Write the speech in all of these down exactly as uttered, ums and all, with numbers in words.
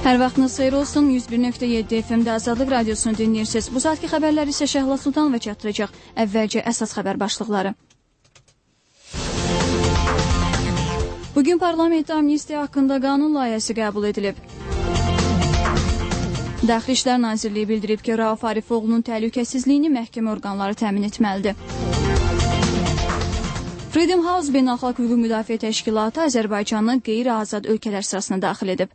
Hər vaxtınız xeyir olsun. yüz bir nöqtə yeddi F M-də Azadlıq Radiosunu dinləyirsiniz. Bu saatki xəbərləri isə Şəhla Sultanova çatdıracaq. Əvvəlcə əsas xəbər başlıqları. Bugün parlamentdə amnistiya haqqında qanun layihəsi qəbul edilib. Daxili İşlər Nazirliyi bildirib ki, Rauf Arifoğlunun təhlükəsizliyini məhkəmə orqanları təmin etməlidir. Freedom House Beynəlxalq Hüquq Müdafiə Təşkilatı Azərbaycanı qeyri-azad ölkələr sırasına daxil edib.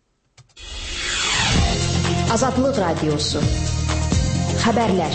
Azadlıq Radiosu. Xəbərlər.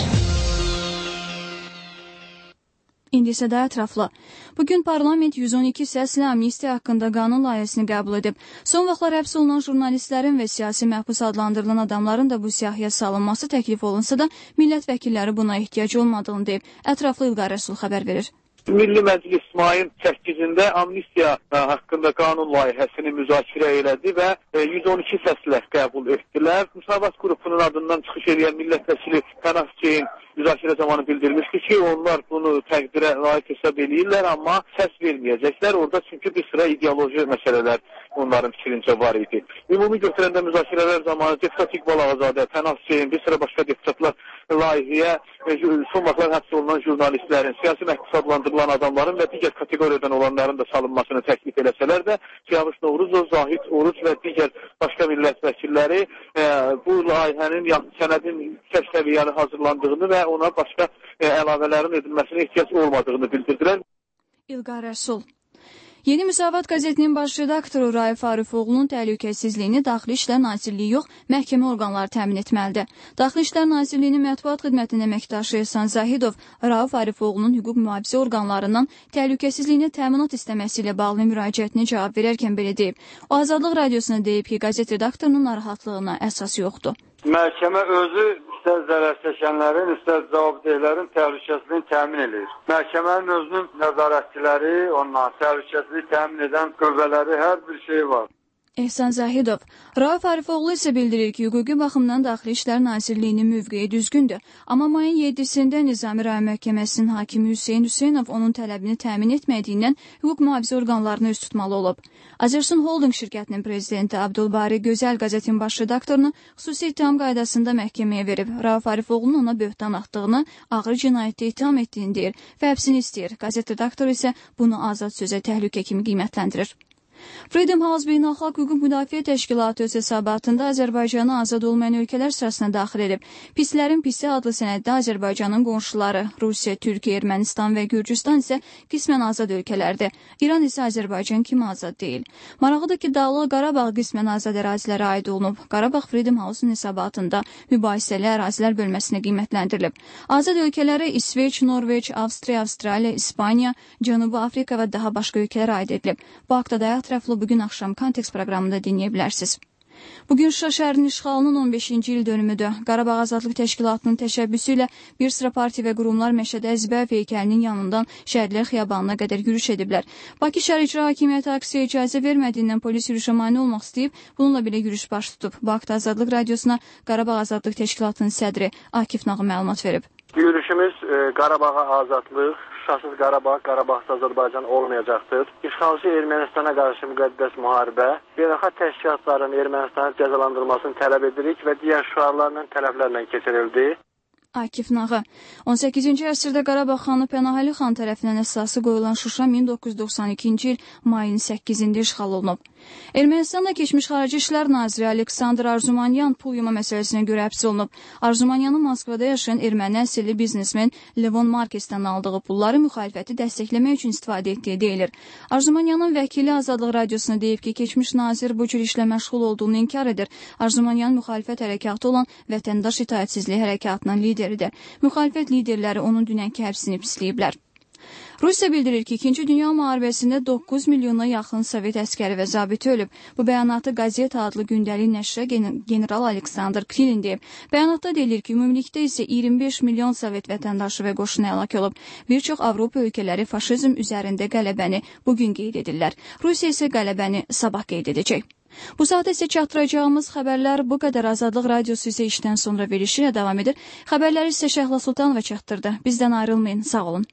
İndi isə daha ətraflı. Bugün parlament yüz on iki səslə amnistiya haqqında qanun layihəsini qəbul edib. Son vaxtlar həbs olunan jurnalistlərin və siyasi məhbus adlandırılan adamların da bu siyahıya salınması təklif olunsa da, millət vəkilləri buna ehtiyac olmadığını deyib. Ətraflı İlqar Rəsul xəbər verir. Milli Məclis mayın səkkizində amnistiya haqqında qanun layihəsini müzakirə elədi və yüz on iki səslə qəbul etdilər. Müsavat qrupunun adından çıxış edən millət vəkili Pənah Hüseyn müzakirə zamanı bildirmişdi ki, onlar bunu təqdirə layiq hesab edirlər, amma səs verməyəcəklər. Orada çünki bir sıra ideoloji məsələlər onların fikrincə var idi. Ümumi götürəndə müzakirələr zamanı deputat İqbal Ağazadə, Pənah Hüseyn, bir sıra başqa deputatlar layihəyə son vaxtlar həbs olunan jurnalistlərin, siyasi məhbus adlandırılan adamların və digər kateqoriyadan olanların da salınmasını təklif eləsələr də, Siyavuş Novruzov, Zahid Oruc və digər başqa millət vəkilləri e, bu layihənin, sənədin yüksək səviyyəli hazırlandığını və ona başqa e, əlavələrin edilməsinə ehtiyac olmadığını bildirdilər. İlqar Rəsul. Yeni Müsavat qəzetinin baş redaktoru Rauf Arifoğlunun təhlükəsizliyini Daxili İşlər Nazirliyi yox, məhkəmə orqanları təmin etməlidir. Daxili İşlər Nazirliyinin mətbuat xidmətinin əməkdaşı Ehsan Zahidov Rauf Arifoğlunun hüquq mühafizə orqanlarından təhlükəsizliyini təminat istəməsi ilə bağlı müraciətini cavab verərkən belə deyib. O, Azadlıq Radiosuna deyib ki, qəzet redaktorunun narahatlığına əsas yoxdur. Məhkəmə özü istər zərər çəkənlərin, istər cavabdehlərin təhlükəsizliyini təmin edir. Məhkəmənin özünün nəzarətçiləri, ondan təhlükəsizliyi təmin edən qüvvələri, hər bir şey var. Ehsan Zahidov. Rauf Arifoğlu isə bildirir ki, hüquqi baxımdan Daxili İşlər Nazirliyinin mövqeyi düzgündür. Amma mayın yeddisində Nizami Rayon Məhkəməsinin hakimi Hüseyn Hüseynov onun tələbini təmin etmədiyindən hüquq mühafizə orqanlarını üz tutmalı olub. Azersun Holding şirkətinin prezidenti Abdulbari Gözəl qəzetin baş redaktorunu xüsusi ittiham qaydasında məhkəməyə verib. Rauf Arifoğlunun ona böhtan atdığını, ağır cinayətdə ittiham etdiyini deyir və həbsini istəyir. Qəzet redaktoru isə bunu azad sözə təhlükə kimi qiymətləndirir. Freedom House Beynəlxalq Hüquq Müdafiə Təşkilatı öz hesabatında Azərbaycanı azad olmayan ölkələr sırasına daxil edib. Pislərin pisi adlı sənəddə Azərbaycanın qonşuları Rusiya, Türkiyə, Ermənistan və Gürcüstan isə qismən azad ölkələrdir. İran isə Azərbaycan kimi azad deyil. Maraqlıdır ki, Dağlıq Qarabağ qismən azad ərazilərə aid olunub. Qarabağ Freedom House-un hesabatında mübahisəli ərazilər bölməsinə qiymətləndirilib. Azad ölkələrə İsveç, Norveç, Avstriya, Avstraliya, İspaniya, Cənubi Afrika və daha başqa ölkələr aid edilib. Bu haqda da ətraflı bugün axşam Kontekst proqramında dinləyə bilərsiniz. Bugün Şuşa şəhərinin işğalının on beşinci il dönümüdür. Qarabağ Azadlıq Təşkilatının təşəbbüsü ilə bir sıra partiya və qurumlar Məşədə Əzbər heykəlinin yanından Şəhidlər Xiyabanına qədər yürüş ediblər. Bakı Şəhər İcra Hakimiyyəti aksiyaya icazə vermədiyindən polis yürüşə mane olmaq istəyib, bununla belə yürüş baş tutub. Bu haqda Azadlıq Radiosuna Qarabağ Azadlıq Təşkilatının sədri Akif Nağı məlumat verib. Yürüşümüz e, Qarabağa azadlıq, Şuşasız Qarabağ, Qarabağsız Azərbaycan olmayacaqdır. İşğalçı Ermənistana qarşı müqəddəs müharibə, beynəlxalq təşkilatların Ermənistanı cəzalandırmasını tələb edirik və digər şüarlarla, tələblərlə keçirildi. Akif Nağı. on səkkizinci əsrdə Qarabağ xanı Pənahəli xan tərəfindən əsası qoyulan Şuşa min doqquz yüz doxsan ikinci il mayın səkkizində işğal olunub. Ermənistanda keçmiş Xarici İşlər Naziri Aleksandr Arzumanyan pul yuma məsələsinə görə həbs olunub. Arzumanyanın Moskvada yaşayan erməni əsilli biznesmen Levon Markesdən aldığı pulları müxalifəti dəstəkləmək üçün istifadə etdiyi deyilir. Arzumanyanın vəkili Azadlıq Radiosuna deyib ki, keçmiş nazir bu cür işlə məşğul olduğunu inkar edir. Arzumanyan müxalifət hərəkatı olan Vətəndaş İtaətsizliyi hərəkatının lideridir. Müxalifət liderləri onun dünənki həbsini pisləyiblər. Rusiya bildirir ki, İkinci Dünya müharibəsində doqquz milyona yaxın Sovet əskəri və zabiti ölüb. Bu bəyanatı Qazeta adlı gündəlik nəşrə general Aleksandr Krilin deyib. Bəyanatda deyilir ki, ümumilikdə isə iyirmi beş milyon Sovet vətəndaşı və qoşunu həlak olub. Bir çox Avropa ölkələri faşizm üzərində qələbəni bugün qeyd edirlər. Rusiya isə qələbəni sabah qeyd edəcək. Bu saat isə çatdıracağımız xəbərlər bu qədər. Azadlıq Radiosu isə işdən sonra verişi ilə davam edir. Xəbərləri isə Şəhla Sultanova çatdırdı. Bizdən ayrılmayın, sağ olun.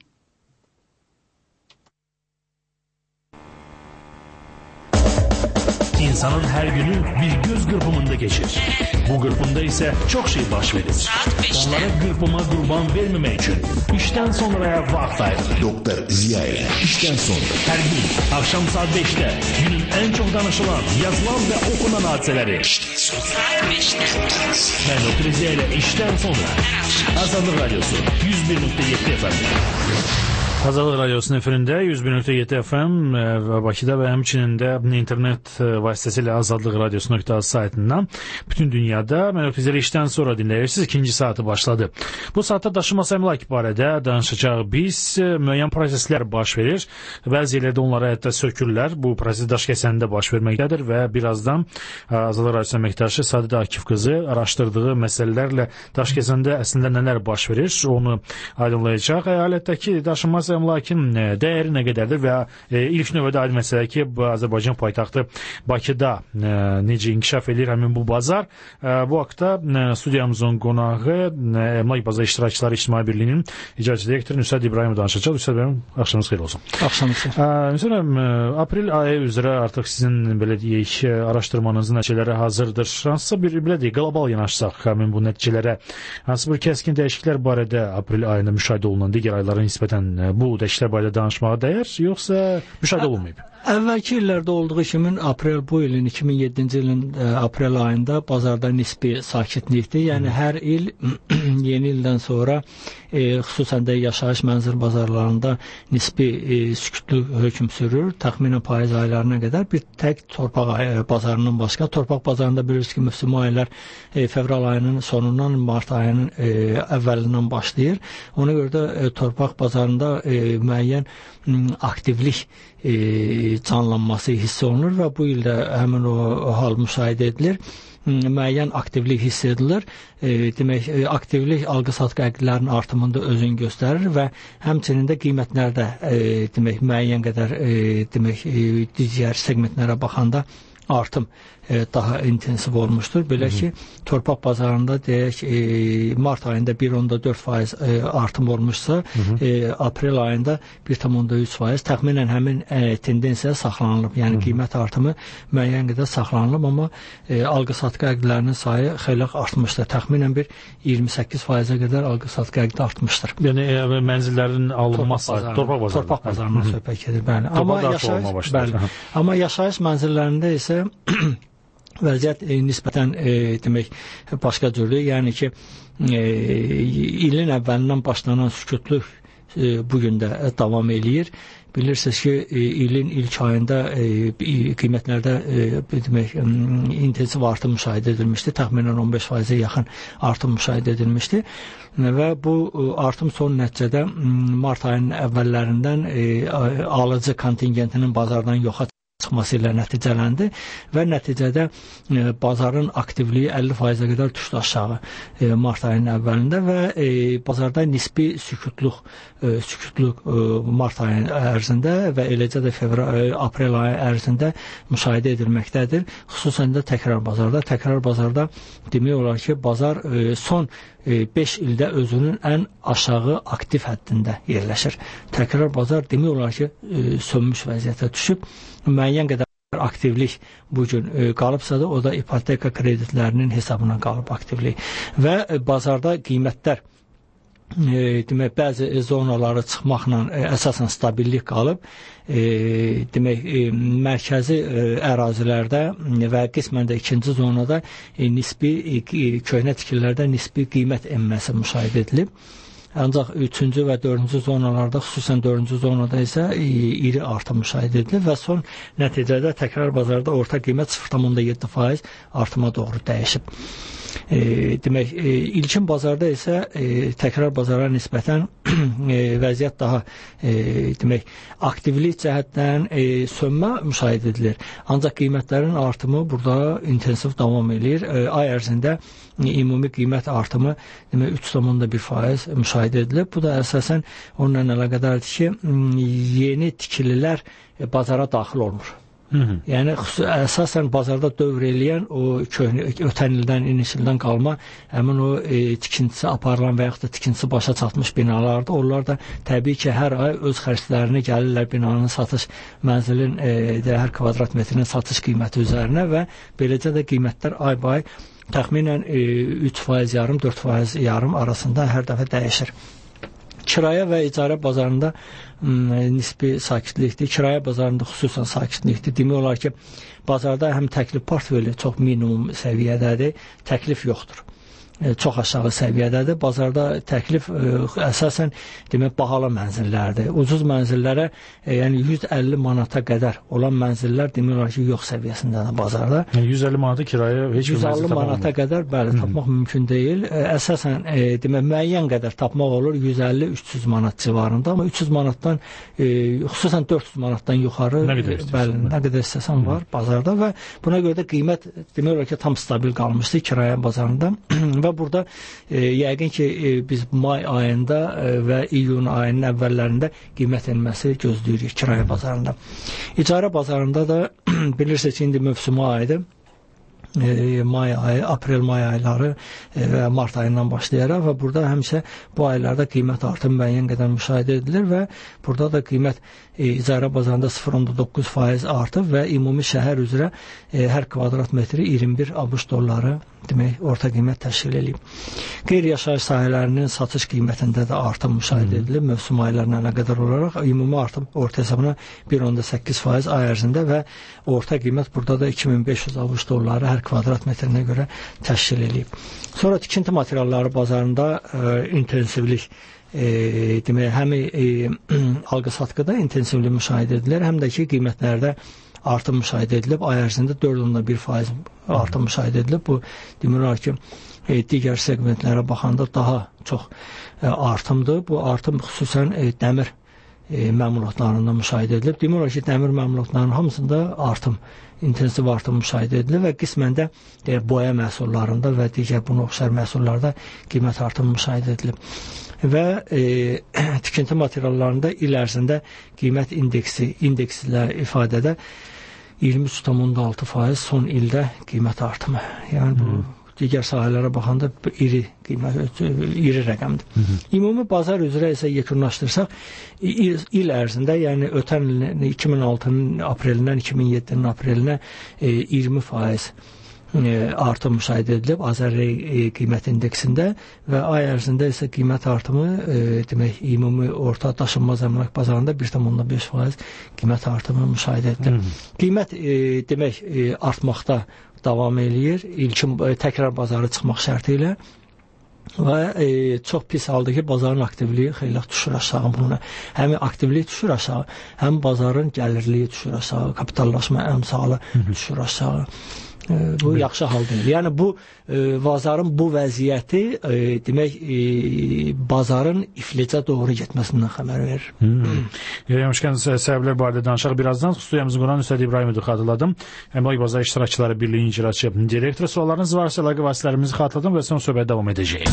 İnsanın her günü bir göz kırpımında geçir. Bu kırpımda ise çok şey baş verir. Onlara kırpıma kurban vermemek için işten sonraya vakit ayırır. Doktor Ziya'ya işten sonra. Her gün akşam saat beşte günün en çok danışılan, yazılan ve okunan hadiseleri. Saat beşte. Ben Doktor Ziya ile işten sonra. Azadlık Radyosu yüz bir nokta yedi F M. Azadlık Radyosu'nun efirində yüz bir nöqtə yeddi F M və Bakıda və həmçinin də internet vasitəsilə Azadlıq Radyosu nöqtə az saytından bütün dünyada mənəfizləri işdən sonra dinləyirsiniz. İkinci saati başladı. Bu saatdə daşınmaz əmlak barədə danışacaq biz. Müəyyən proseslər baş verir. Bəzi yerlərdə onlara hətta sökürlər. Bu proses daş kəsənində baş verməkdədir və birazdan Azadlıq Radyosu əməkdaşı Sadidə Akif qızı araşdırdığı məsələlərlə daş kəsəndə əslində nələr baş verir, onu aydınlayacaq. Əyalətdəki daşınmaz əmlakın dəyəri nə qədərdir və e, ilk növbədə aydın məsələ ki, bu Azərbaycan paytaxtı Bakıda e, necə inkişaf edir həmin bu bazar. E, bu haqda e, studiyamızın qonağı e, Əmlak Bazar İştirakçıları İctimai Birliyinin icraçı direktoru Nüsrət İbrahimov danışacaq. Nüsrət Bəyəm, axşamınız xeyir olsun. Axşamınız xeyir. Nüsrət, aprel ayı üzrə artıq sizin belə deyək araşdırmanızın nəticələri hazırdır. Hansısa bir belə deyək qlobal yanaşsaq həmin bu nəticələrə, hansı bir kəskin dəyişikliklər barədə aprel ayında müşahidə olunan digər aylara nisbətən bu dəyişikliklər barədə danışmağa dəyər, yoxsa müşahidə olunmayıb? Əvvəlki illərdə olduğu kimi aprel bu ilin iki min yeddinci ilin aprel ayında bazarda nisbi sakitlikdir. Yəni hər il yeni ildən sonra e, xüsusən də yaşayış mənzil bazarlarında nisbi e, sükutlük hökm sürür. Təxminən payız aylarına qədər bir tək torpaq e, bazarından başqa. Torpaq bazarında bilirsiniz ki, mövsümi aylar e, fevral ayının sonundan mart ayının e, əvvəlindən başlayır. Ona görə də e, torpaq bazarında e, müəyyən aktivlik e, canlanması hiss olunur və bu ildə həmin o, o hal müşahidə edilir. Müəyyən aktivlik hiss edilir. E, demək, e, aktivlik alqı-satqı əqdlərinin artımında özünü göstərir və həmçinin də qiymətlərdə e, demək, müəyyən qədər e, demək, e, digər segmentlərə baxanda artım e, daha intensiv olmuşdur. Belə ki, torpaq bazarında deyək, e, mart ayında bir nöqtə dörd faiz e, artım olmuşsa, e, aprel ayında bir nöqtə üç faiz təxminən həmin e, tendensiya saxlanılıb. Yəni, qiymət artımı müəyyən qədər saxlanılıb, amma e, alqı-satqı əqdlərinin sayı xeyli artmışdır. Təxminən bir iyirmi səkkiz faizə qədər alqı-satqı əqdi artmışdır. Yəni, e, mənzillərin alınması torpaq bazarında. Torpaq bazarından söhbət gedir, bəli. Amma yaşayış, bəli. Amma yaşayış mənzillərində isə vəziyyət e, nisbətən e, demək başqa cürdür. Yəni ki, e, ilin əvvəlindən başlanan sükutlük e, bugün də e, davam eləyir. Bilirsiniz ki, e, ilin ilk ayında e, qiymətlərdə e, demək e, intensiv artım müşahidə edilmişdi. Təxminən on beş faizə yaxın artım müşahidə edilmişdi. Və bu artım son nəticədə mart ayının əvvəllərindən e, alıcı kontingentinin bazardan yoxa çıxması ilə nəticələndi və nəticədə e, bazarın aktivliyi əlli faizə qədər düşdü aşağı e, mart ayının əvvəlində və e, bazarda nisbi sükutluq e, sükutluq e, mart ayının ərzində və eləcə də fevral, e, aprel ayı ərzində müşahidə edilməkdədir. Xüsusən də təkrar bazarda. Təkrar bazarda demək olar ki, bazar e, son beş ildə özünün ən aşağı aktiv həddində yerləşir. Təkrar bazar demək olar ki, sönmüş vəziyyətə düşüb. Müəyyən qədər aktivlik bugün qalıbsa da, o da ipoteka kreditlərinin hesabına qalıb aktivlik. Və bazarda qiymətlər E, demək, bəzi zonaları çıxmaqla e, əsasən stabillik qalıb. E, demək, e, mərkəzi e, ərazilərdə və qismən də ikinci zonada e, nisbi e, köhnə tikililərdə nisbi qiymət enməsi müşahidə edilib. Ancaq üçüncü və dördüncü zonalarda, xüsusən dördüncü zonada isə e, iri artım müşahidə edilir və son nəticədə təkrar bazarda orta qiymət sıfır nöqtə yeddi faiz artıma doğru dəyişib. E, demək, e, ilkin bazarda isə e, təkrar bazara nisbətən e, vəziyyət daha e, demək, aktivlik cəhətdən e, sönmə müşahidə edilir. Ancaq qiymətlərin artımı burada intensiv davam edir. E, ay ərzində e, ümumi qiymət artımı demək, üç nöqtə bir faiz müşahidə edilir. Bu da əsasən onunla əlaqədardır ki, yeni tikililər e, bazara daxil olmur. Hı -hı. Yəni əsasən bazarda dövr eləyən o köhnə ötən ildən, iniş ildən qalma həmin o e, tikintisi aparılan və yaxud da tikintisi başa çatmış binalardır. Onlar da təbii ki, hər ay öz xərclərini gəlirlər binanın satış mənzilin e, də hər kvadrat metrinin satış qiyməti üzərinə və beləcə də qiymətlər ay-bay təxminən e, üç faiz yarım, dörd faiz yarım arasında hər dəfə dəyişir. Kirayə və icarə bazarında nisbi sakitlikdir. Kirayə bazarında xüsusən sakitlikdir. Demək olar ki, bazarda həm təklif portfeli çox minimum səviyyədədir, təklif yoxdur. Çox aşağı səviyyədədir. Bazarda təklif ə, əsasən demək bahalı mənzillərdir. Ucuz mənzillərə ə, yəni yüz əlli manata qədər olan mənzillər demək olar ki, yox səviyyəsindədir bazarda. Yəni yüz əlli manata kirayə heç yüz əlli manata qədər bəli Hı -hı. tapmaq mümkün deyil. Ə, əsasən ə, demək müəyyən qədər tapmaq olur yüz əlli üç yüz manat civarında, amma üç yüz manatdan ə, xüsusən dörd yüz manatdan yuxarı nə qədər bəli, nə qədər istəsən var bazarda və buna görə də qiymət demək olar ki, tam stabil qalmışdı kirayə bazarında. Və burada e, yəqin ki e, biz may ayında e, və iyun ayının əvvəllərində qiymət enməsi gözləyirik kirayə bazarında. İcarə bazarında da bilirsiniz ki, indi mövsümü ayıdır. E, may ayı, aprel-may ayları e, və mart ayından başlayaraq və burada həmişə bu aylarda qiymət artım müəyyən qədər müşahidə edilir və burada da qiymət e, icarə bazarında sıfır nöqtə doqquz faiz artıb və ümumi şəhər üzrə e, hər kvadrat metri iyirmi bir ABŞ dolları demək orta qiymət təşkil edib. Qeyri-yaşayış sahələrinin satış qiymətində də artım müşahidə edilir. Mövsüm aylarına əlaqədar olaraq ümumi artım orta hesabına bir nöqtə səkkiz faiz ay ərzində və orta qiymət burada da iki min beş yüz ABŞ dolları hər kvadrat metrinə görə təşkil edib. Sonra tikinti materialları bazarında e, intensivlik e, demək həm e, alqı-satqıda intensivlik müşahidə edilir, həm də ki qiymətlərdə artım müşahidə edilib. Ay ərzində dörd nöqtə bir faiz artım müşahidə edilib. Bu demək olar ki, e, digər segmentlərə baxanda daha çox e, artımdır. Bu artım xüsusən e, dəmir e, məmulatlarında müşahidə edilib. Demək olar ki, dəmir məmulatlarının hamısında artım, intensiv artım müşahidə edilir və qismən də e, boya məhsullarında və digər buna oxşar məhsullarda qiymət artımı müşahidə edilib. Və e, tikinti materiallarında il ərzində qiymət indeksi, indekslə ifadədə iyirmi üç nöqtə altı faiz son ildə qiymət artımı. Yəni bu Hı. digər sahələrə baxanda iri qiymət, iri rəqəmdir. Hı -hı. Ümumi bazar üzrə isə yekunlaşdırsaq il, il ərzində, yəni ötən ilin iki min altının aprelindən iki min yeddinin aprelinə e, iyirmi faiz e, artım müşahidə edilib Azərrey e, qiymət indeksində və ay ərzində isə qiymət artımı e, demək ümumi orta daşınmaz əmlak bazarında bir nöqtə beş faiz qiymət artımı müşahidə edilib. Hı -hı. Qiymət e, demək e, artmaqda davam eləyir. İlkin e, təkrar bazarı çıxmaq şərti ilə və e, çox pis haldır ki, bazarın aktivliyi xeyli düşür aşağı. Bununla həm aktivlik düşür aşağı, həm bazarın gəlirliyi düşür aşağı, kapitallaşma əmsalı düşür aşağı. E, bu yaxşı hal deyil. Yəni bu e, bazarın bu vəziyyəti e, demək e, bazarın iflicə doğru getməsindən xəbər verir. Yaymışkən səbəblər barədə danışaq birazdan. Studiyamızı quran Üstad İbrahimovu xatırladım. Əmlak Bazar İştirakçıları Birliği'nin icraçı direktoru. Suallarınız varsa əlaqə vasitələrimizi xatırladım və sonra söhbət davam edəcəyik.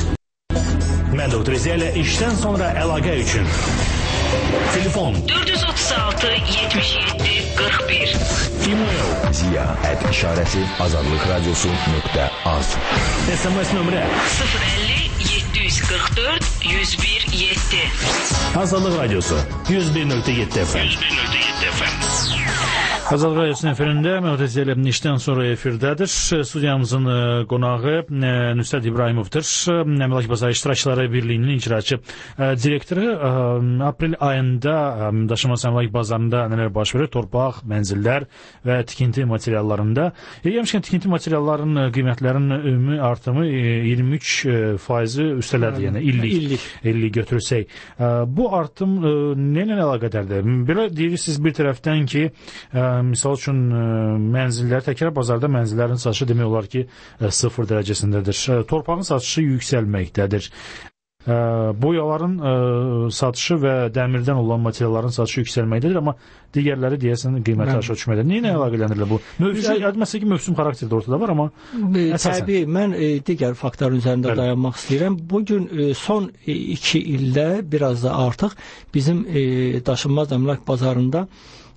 Mən doktor Ziya ilə işdən sonra əlaqə üçün telefon dörd yüz otuz altı yetmiş yeddi qırx bir. E-mail ziya at işarəsi azadlıq radiosu nöqtə az. S M S nömrə sıfır əlli yeddi yüz qırx dörd yüz bir yeddi. Azadlıq radiosu yüz bir nöqtə yeddi F M. yüz bir nöqtə yeddi F M. Azadlıq radiosunun efirində Məvdəziyə ilə işdən sonra efirdədir. Studiyamızın qonağı Nüstad İbrahimovdur. Əmlak Bazar İştirakçıları Birliği'nin icraçı direktoru. Aprel ayında daşınmaz əmlak bazarında nələr baş verir? Torpaq, mənzillər və tikinti materiallarında. Yemişkən tikinti materiallarının qiymətlərinin ümumi artımı iyirmi üç faizi üstələdi, yəni illik, illik götürsək. Bu artım nə ilə əlaqədardır? Belə deyirsiniz bir tərəfdən ki, misal üçün mənzillər, təkrar bazarda mənzillərin satışı demək olar ki, sıfır dərəcəsindədir. Torpağın satışı yüksəlməkdədir. Boyaların satışı və dəmirdən olan materialların satışı yüksəlməkdədir, amma digərləri deyəsən qiyməti aşağı düşməkdədir. Nə ilə əlaqələndirir bu? Məsələn ki, mövsüm xarakterdə ortada var, amma əsasən. Təbii, mən digər faktorun üzərində Bəli. dayanmaq istəyirəm. Bugün son iki ildə biraz da artıq bizim daşınmaz əmlak bazarında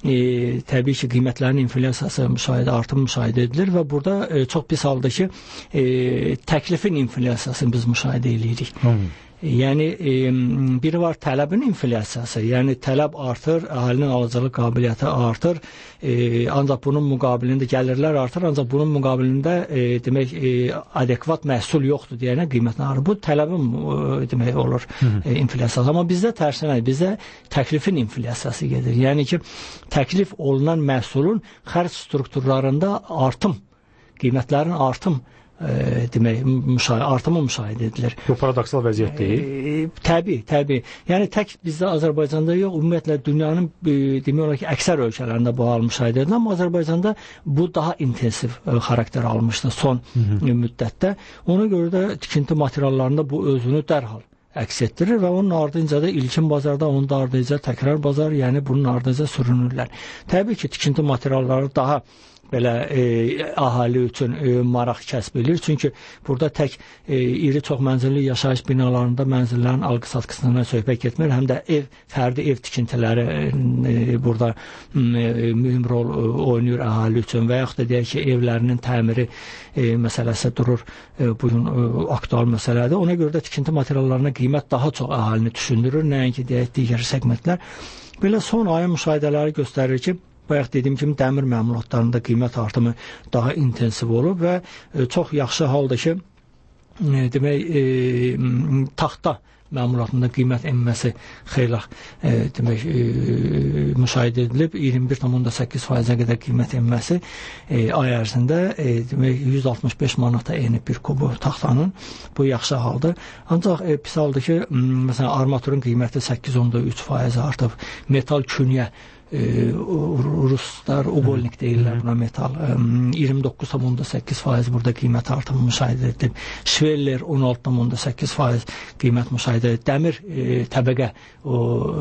e, təbii ki, qiymətlərin inflyasiyası müşahidə, artım müşahidə edilir və burada e, çox pis halda ki, e, təklifin inflyasiyasını biz müşahidə edirik. Hmm. Yəni e, biri var tələbin inflyasiyası, yəni tələb artır, əhalinin alıcılıq qabiliyyəti artır, e, ancaq bunun müqabilində gəlirlər artır, ancaq bunun müqabilində e, demək e, adekvat məhsul yoxdur deyənə qiymətlər artır. Bu tələbin e, demək olur e, inflyasiyası. Amma bizdə tərsinə, bizdə təklifin inflyasiyası gedir. Yəni ki, təklif olunan məhsulun xərc strukturlarında artım, qiymətlərin artım E, demək müşahidə artımı müşahidə edilir. Bu paradoksal vəziyyət deyil. E, təbii, təbii. Yəni tək bizdə Azərbaycanda yox, ümumiyyətlə dünyanın e, demək olar ki, əksər ölkələrində bu hal müşahidə edilir, amma Azərbaycanda bu daha intensiv e, xarakter almışdı son Hı -hı. E, müddətdə. Ona görə də tikinti materiallarında bu özünü dərhal əks etdirir və onun ardınca da ilkin bazarda, onun da ardınca təkrar bazar, yəni bunun ardınca sürünürlər. Təbii ki, tikinti materialları daha belə e, əhali üçün e, maraq kəsb edir. Çünki burada tək e, iri çox mənzilli yaşayış binalarında mənzillərin alqı-satqısından söhbət getmir, həm də ev, fərdi ev tikintiləri e, burada e, mühüm rol e, oynayır əhali üçün və yaxud da deyək ki, evlərinin təmiri e, məsələsi durur, e, bugün e, aktual məsələdir. Ona görə də tikinti materiallarına qiymət daha çox əhalini düşündürür, nəinki deyək digər segmentlər. Belə son ayın müşahidələri göstərir ki, bayaq dediyim kimi dəmir məmulatlarında qiymət artımı daha intensiv olub və e, çox yaxşı halda ki, e, demək e, taxta məmulatında qiymət enməsi xeyli e, demək e, müşahidə edilib. iyirmi bir tam səkkiz faizə qədər qiymət enməsi e, ay ərzində e, demək yüz altmış beş manata enib bir kubu taxtanın. Bu yaxşı haldır. Ancaq e, pis haldır ki, məsələn armaturun qiyməti səkkiz tam üç faiz artıb. Metal künyə E, Ruslar ubolnik deyirlər buna metal. E, iyirmi doqquz tam səkkiz faiz burada qiymət artımı müşahidə edilib. Şveller on altı tam səkkiz faiz qiymət müşahidə edilib. Dəmir e, təbəqə o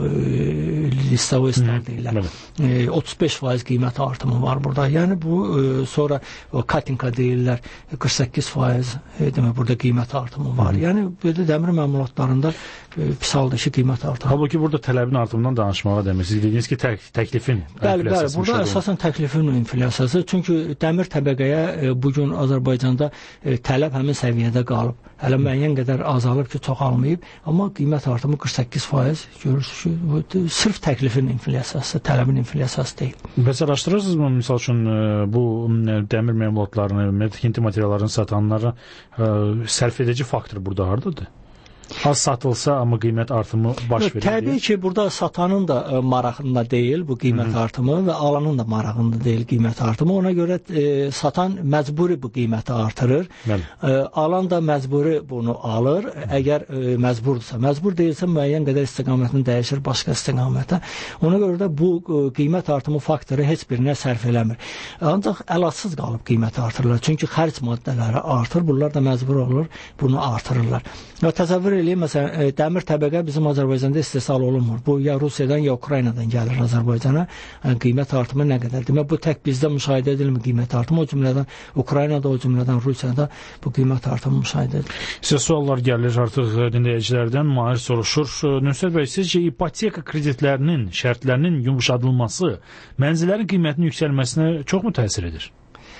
e, listovoy stal deyirlər. E, otuz beş faiz qiymət artımı var burada. Yəni bu e, sonra o katinka deyirlər qırx səkkiz faiz e, demək burada qiymət artımı var. Hı. Yəni belə dəmir məmulatlarında e, pis halda ki qiymət artımı. Halbuki burada tələbin artımından danışmağa demirsiniz. Dediniz ki, tək təklifin bəli, bəli, burada əsasən təklifin inflyasiyası. Çünki dəmir təbəqəyə e, bugün Azərbaycanda e, tələb həmin səviyyədə qalıb. Hələ müəyyən qədər azalıb ki, çox almayıb, amma qiymət artımı qırx səkkiz faiz görürsünüz ki, bu sırf təklifin inflyasiyası, tələbin inflyasiyası deyil. Bəs araşdırırsınızmı, misal üçün bu dəmir məmulatlarını, tikinti materiallarını satanlara sərf edici faktor burada hardadır? Az satılsa, amma qiymət artımı baş verir. Təbii ki, burada satanın da e, marağında deyil bu qiymət Hı -hı. artımı və alanın da marağında deyil qiymət artımı. Ona görə e, satan məcburi bu qiyməti artırır. E, alan da məcburi bunu alır. Əgər e, məcburdursa, məcbur deyilsə müəyyən qədər istiqamətini dəyişir başqa istiqamətə. Ona görə də bu e, qiymət artımı faktoru heç birinə sərf eləmir. Ancaq əlacısız qalıb qiymət artırırlar. Çünki xərc maddələri artır. Bunlar da məcbur olur, bunu artırırlar. Və təsəvvür eləyim, məsələn, dəmir təbəqə bizim Azərbaycanda istehsal olunmur. Bu ya Rusiyadan, ya Ukraynadan gəlir Azərbaycana. Yəni, qiymət artımı nə qədər? Demək, bu tək bizdə müşahidə edilmir qiymət artımı. O cümlədən Ukraynada, o cümlədən Rusiyada bu qiymət artımı müşahidə edilir. Sizə suallar gəlir artıq dinləyicilərdən. Mahir soruşur. Nüsrət bəy, sizcə ipoteka kreditlərinin şərtlərinin yumuşadılması mənzillərin qiymətinin yüksəlməsinə çoxmu təsir edir?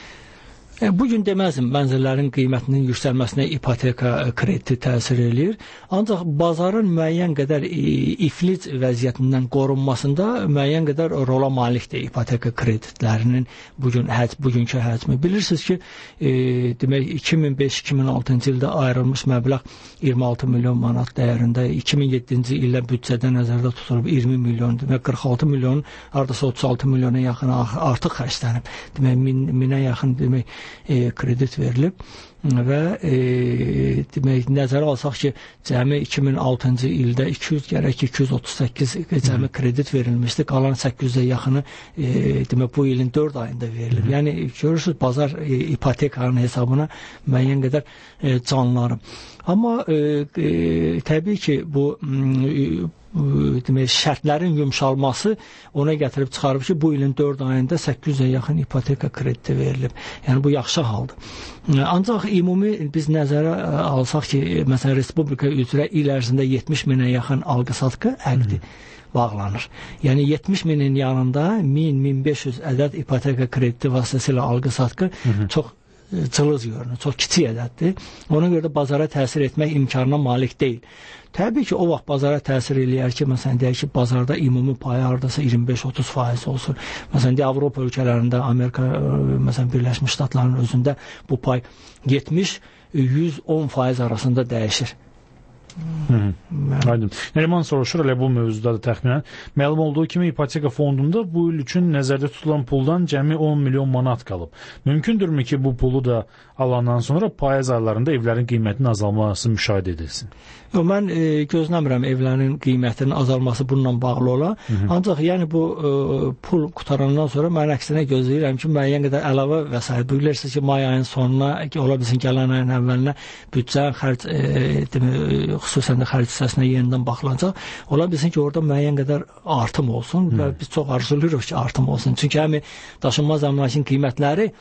Bugün deməzdim, mənzillərin qiymətinin yüksəlməsinə ipoteka krediti təsir eləyir. Ancaq bazarın müəyyən qədər iflic vəziyyətindən qorunmasında müəyyən qədər rola malikdir ipoteka kreditlərinin bugün həc, bugünkü həcmi. Bilirsiniz ki, e, demək iki min beş iki min altıncı ildə ayrılmış məbləğ iyirmi altı milyon manat dəyərində, iki min yeddinci ildə büdcədə nəzərdə tutulub iyirmi milyon, demək qırx altı milyon, hardasa otuz altı milyona yaxın artıq xərclənib. Demək min, minə yaxın demək E, kredit verilib və e, demək, nəzərə alsaq ki, cəmi iki min altıncı ildə iki yüz gərək iki yüz otuz səkkiz cəmi kredit verilmişdi. Qalan səkkiz yüzə yaxını e, demək, bu ilin dörd ayında verilib. Hı -hı. Yəni görürsünüz, bazar e, ipotekanın hesabına müəyyən qədər e, canlanıb. Amma e, e, təbii ki, bu demək şərtlərin yumşalması ona gətirib çıxarıb ki, bu ilin dörd ayında səkkiz yüzə yaxın ipoteka krediti verilib. Yəni bu yaxşı haldır. Ancaq ümumi biz nəzərə alsaq ki, məsələn respublika üzrə il ərzində yetmiş minə yaxın alqı-satqı əqdi bağlanır. Yəni yetmiş minin yanında min min beş yüz ədəd ipoteka krediti vasitəsilə alqı-satqı çox cılız görünür, çox kiçik ədəddir. Ona görə də bazara təsir etmək imkanına malik deyil. Təbii ki, o vaxt bazara təsir eləyər ki, məsələn, deyək ki, bazarda ümumi payı hardasa iyirmi beş otuz faiz olsun. Məsələn, deyək, Avropa ölkələrində, Amerika, məsələn, Birləşmiş Ştatların özündə bu pay yetmiş yüz on faiz arasında dəyişir. Aydın. Nəriman soruşur, elə bu mövzuda da təxminən. Məlum olduğu kimi ipoteka fondunda bu il üçün nəzərdə tutulan puldan cəmi on milyon manat qalıb. Mümkündürmü ki, bu pulu da alandan sonra payız aylarında evlərin qiymətinin azalması müşahidə edilsin? Yox, mən e, gözləmirəm evlərin qiymətinin azalması bununla bağlı ola. Hı -hı. Ancaq yəni bu e, pul qutarandan sonra mən əksinə gözləyirəm ki, müəyyən qədər əlavə vəsait. Bilirsiniz ki, may ayının sonuna, ola bilsin gələn ayın əvvəlinə büdcənin xərc, e, demək, xüsusən də xərc hissəsinə yenidən baxılacaq. Ola bilsin ki, orada müəyyən qədər artım olsun. Hı. Və biz çox arzulayırıq ki, artım olsun. Çünki həmin daşınmaz əmlakın qiymətləri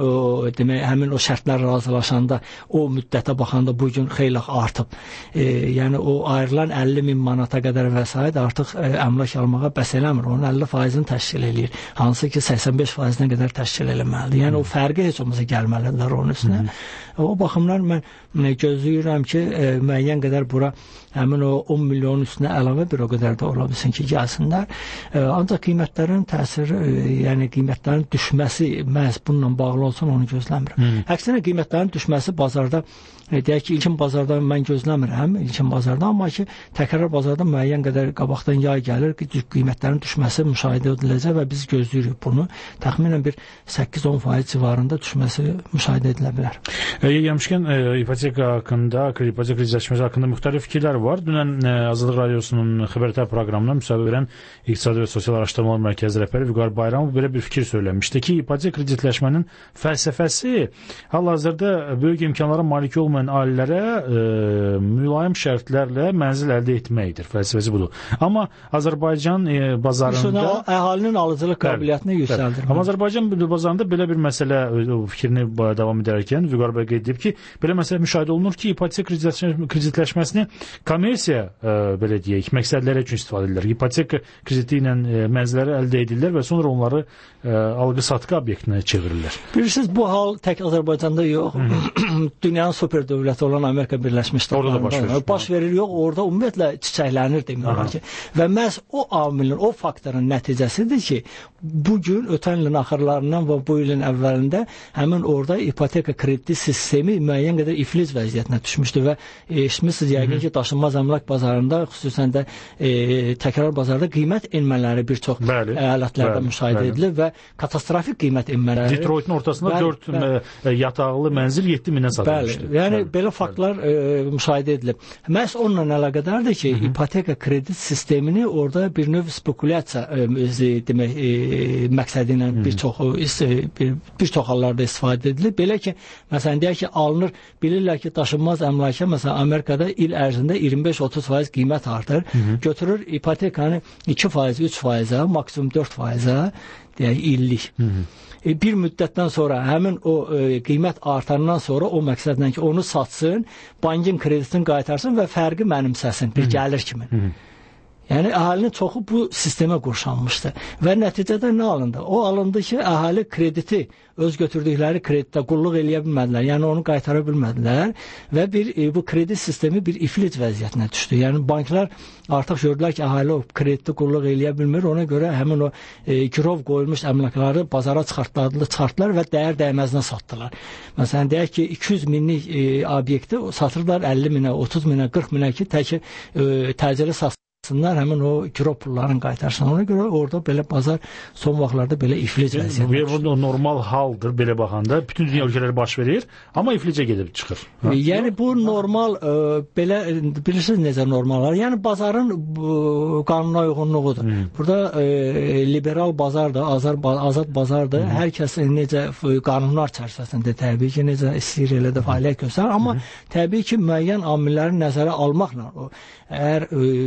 o demək həmin o şərtlər razılaşanda o müddətə baxanda bu gün xeyli artıb. E, yəni o ayrılan əlli min manata qədər vəsait artıq e, əmlak almağa bəs eləmir. Onun əlli faizini təşkil eləyir. Hansı ki səksən beş faizinə qədər təşkil eləməlidir. Yəni o fərqi heç olmasa gəlməlidirlər onun üstünə. Hı -hı. O baxımdan mən gözləyirəm ki, e, müəyyən qədər bura həmin o on milyonun üstünə əlavə bir o qədər də ola bilsin ki, gəlsinlər. E, ancaq qiymətlərin təsiri, e, yəni qiymətlərin düşməsi məhz bununla bağlı olsun, onu gözləmirəm. Hmm. Əksinə qiymətlərin düşməsi bazarda, e, deyək ki, ilkin bazarda mən gözləmirəm, ilkin bazarda, amma ki, təkrar bazarda müəyyən qədər qabaqdan yay gəlir, qiymətlərin düşməsi müşahidə ediləcək və biz gözləyirik bunu. Təxminən bir səkkiz on faiz civarında düşməsi müşahidə edilə bilər. E, Gəlmişkən, e, ipoteka haqqında, ipoteka kreditləşməsi haqqında müxtəlif fikirlər var. Dünən e, Azadlıq Radiosunun xəbərtər proqramına müsahibə verən İqtisadi və Sosial Araşdırmalar Mərkəzi rəhbəri Vüqar Bayramov belə bir fikir söyləmişdi ki, ipoteka kreditləşmənin fəlsəfəsi hal-hazırda böyük imkanlara malik olmayan ailələrə e, mülayim şərtlərlə mənzil əldə etməkdir. Fəlsəfəsi budur. Amma Azərbaycan e, bazarında əhalinin alıcılıq qabiliyyətini yüksəldir. Amma Azərbaycan bazarında belə bir məsələ o fikrini davam edərkən Vüqar bəy qeyd edib ki, belə məsələ müşahidə olunur ki, ipoteka kreditləşməsini kommersiya e, belə deyək, məqsədləri üçün istifadə edirlər. Ipoteka krediti ilə e, mənzilləri əldə edirlər və sonra onları e, alqı-satqı obyektinə çevirirlər. Bilirsiniz, bu hal tək Azərbaycanda yox, dünyanın super dövləti olan Amerika Birləşmiş Ştatlarında baş verir. baş verir. Yox, orada ümumiyyətlə çiçəklənir demək olar ki. Və məhz o amilin, o faktorun nəticəsidir ki, bu gün ötən ilin axırlarından və bu ilin əvvəlində həmin orada ipoteka krediti sistemi müəyyən qədər iflic vəziyyətinə düşmüşdü və eşitmişsiniz yəqin ki, daşınmaz əmlak bazarında, xüsusən də e, təkrar bazarda qiymət enmələri bir çox bəli, əyalətlərdə bəli, müşahidə bəli. edilir və katastrofik qiymət enmələri. Detroitin ortasında bəli, dörd bəli. yataqlı mənzil yeddi minə satılmışdı. Bəli, yəni bəli, belə faktlar e, müşahidə edilib. Məhz onunla əlaqədardır ki, Hı -hı. ipoteka kredit sistemini orada bir növ spekulyasiya e, demək e, məqsədi ilə bir çox e, bir, bir çox hallarda istifadə edilir. Belə ki, məsələn deyək ki, alınır, bilirlər ki, daşınmaz əmlaka məsələn Amerikada il ərzində iyirmi beş otuz faiz qiymət artır. Hı -hı. Götürür ipotekanı iki faiz, üç faizə, maksimum dörd faizə, deyək illik. Hı -hı. E, bir müddətdən sonra həmin o e, qiymət artandan sonra o məqsədlə ki, onu satsın, bankin kreditini qaytarsın və fərqi mənimsəsin bir gəlir kimi. Hı -hı. Yəni əhalinin çoxu bu sistemə qurşanmışdı və nəticədə nə alındı? O alındı ki, əhali krediti, öz götürdükləri kreditdə qulluq eləyə bilmədilər, yəni onu qaytara bilmədilər və bir e, bu kredit sistemi bir iflic vəziyyətinə düşdü. Yəni banklar artıq gördülər ki, əhali o kreditdə qulluq eləyə bilmir, ona görə həmin o e, girov qoyulmuş əmlakları bazara çıxartdılar, çıxartdılar və dəyər dəyməzinə satdılar. Məsələn, deyək ki, iki yüz minlik e, obyekti satırlar əlli minə, otuz minə, qırx minə ki, təki e, təcili satsınlar. Həmin o girov pullarını qaytarsın. Ona görə orada belə bazar son vaxtlarda belə iflic vəziyyətdir. Bu normal haldır belə baxanda. Bütün dünya ölkələri baş verir, amma iflicə gedib çıxır. Ha? Yəni bu normal e, belə bilirsiniz necə normallar? Yəni bazarın bu, qanuna uyğunluğudur. Hmm. Burada e, liberal bazardır, azad, azad bazardır. Hmm. Hər kəs necə qanunlar çərçivəsində təbii ki, necə istəyir elə də fəaliyyət göstərir, amma hmm. təbii ki, müəyyən amilləri nəzərə almaqla o əgər e, bir e,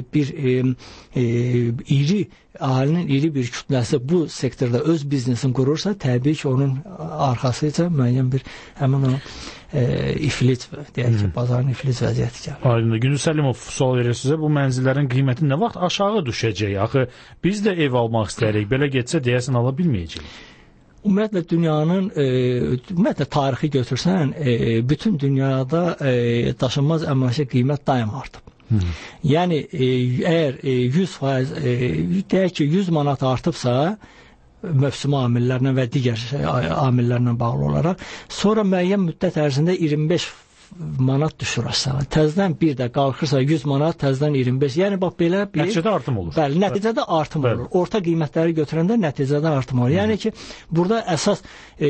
e, iri əhalinin iri bir kütləsi bu sektorda öz biznesini qurursa, təbii ki, onun arxasıca müəyyən bir həmin o e, iflic, deyək ki, bazarın iflic vəziyyəti gəlir. Aydındır. Gündüz Səlimov sual verir sizə, bu mənzillərin qiyməti nə vaxt aşağı düşəcək? Axı biz də ev almaq istəyirik, belə getsə deyəsən ala bilməyəcəyik. Ümumiyyətlə dünyanın, e, ümumiyyətlə tarixi götürsən, e, bütün dünyada e, daşınmaz əmlaka qiymət daim artıb. Hı. Yəni e, əgər e, yüz faiz e, deyək ki, yüz manat artıbsa mövsüm amillərlə və digər şey, amillərlə bağlı olaraq, sonra müəyyən müddət ərzində iyirmi beş manat düşür aşağı. Təzədən bir də qalxırsa yüz manat, təzədən iyirmi beş. Yəni bax belə bir nəticədə artım olur. Bəli, nəticədə artım bəli. olur. Orta qiymətləri götürəndə nəticədə artım olur. Hı. Yəni ki, burada əsas e,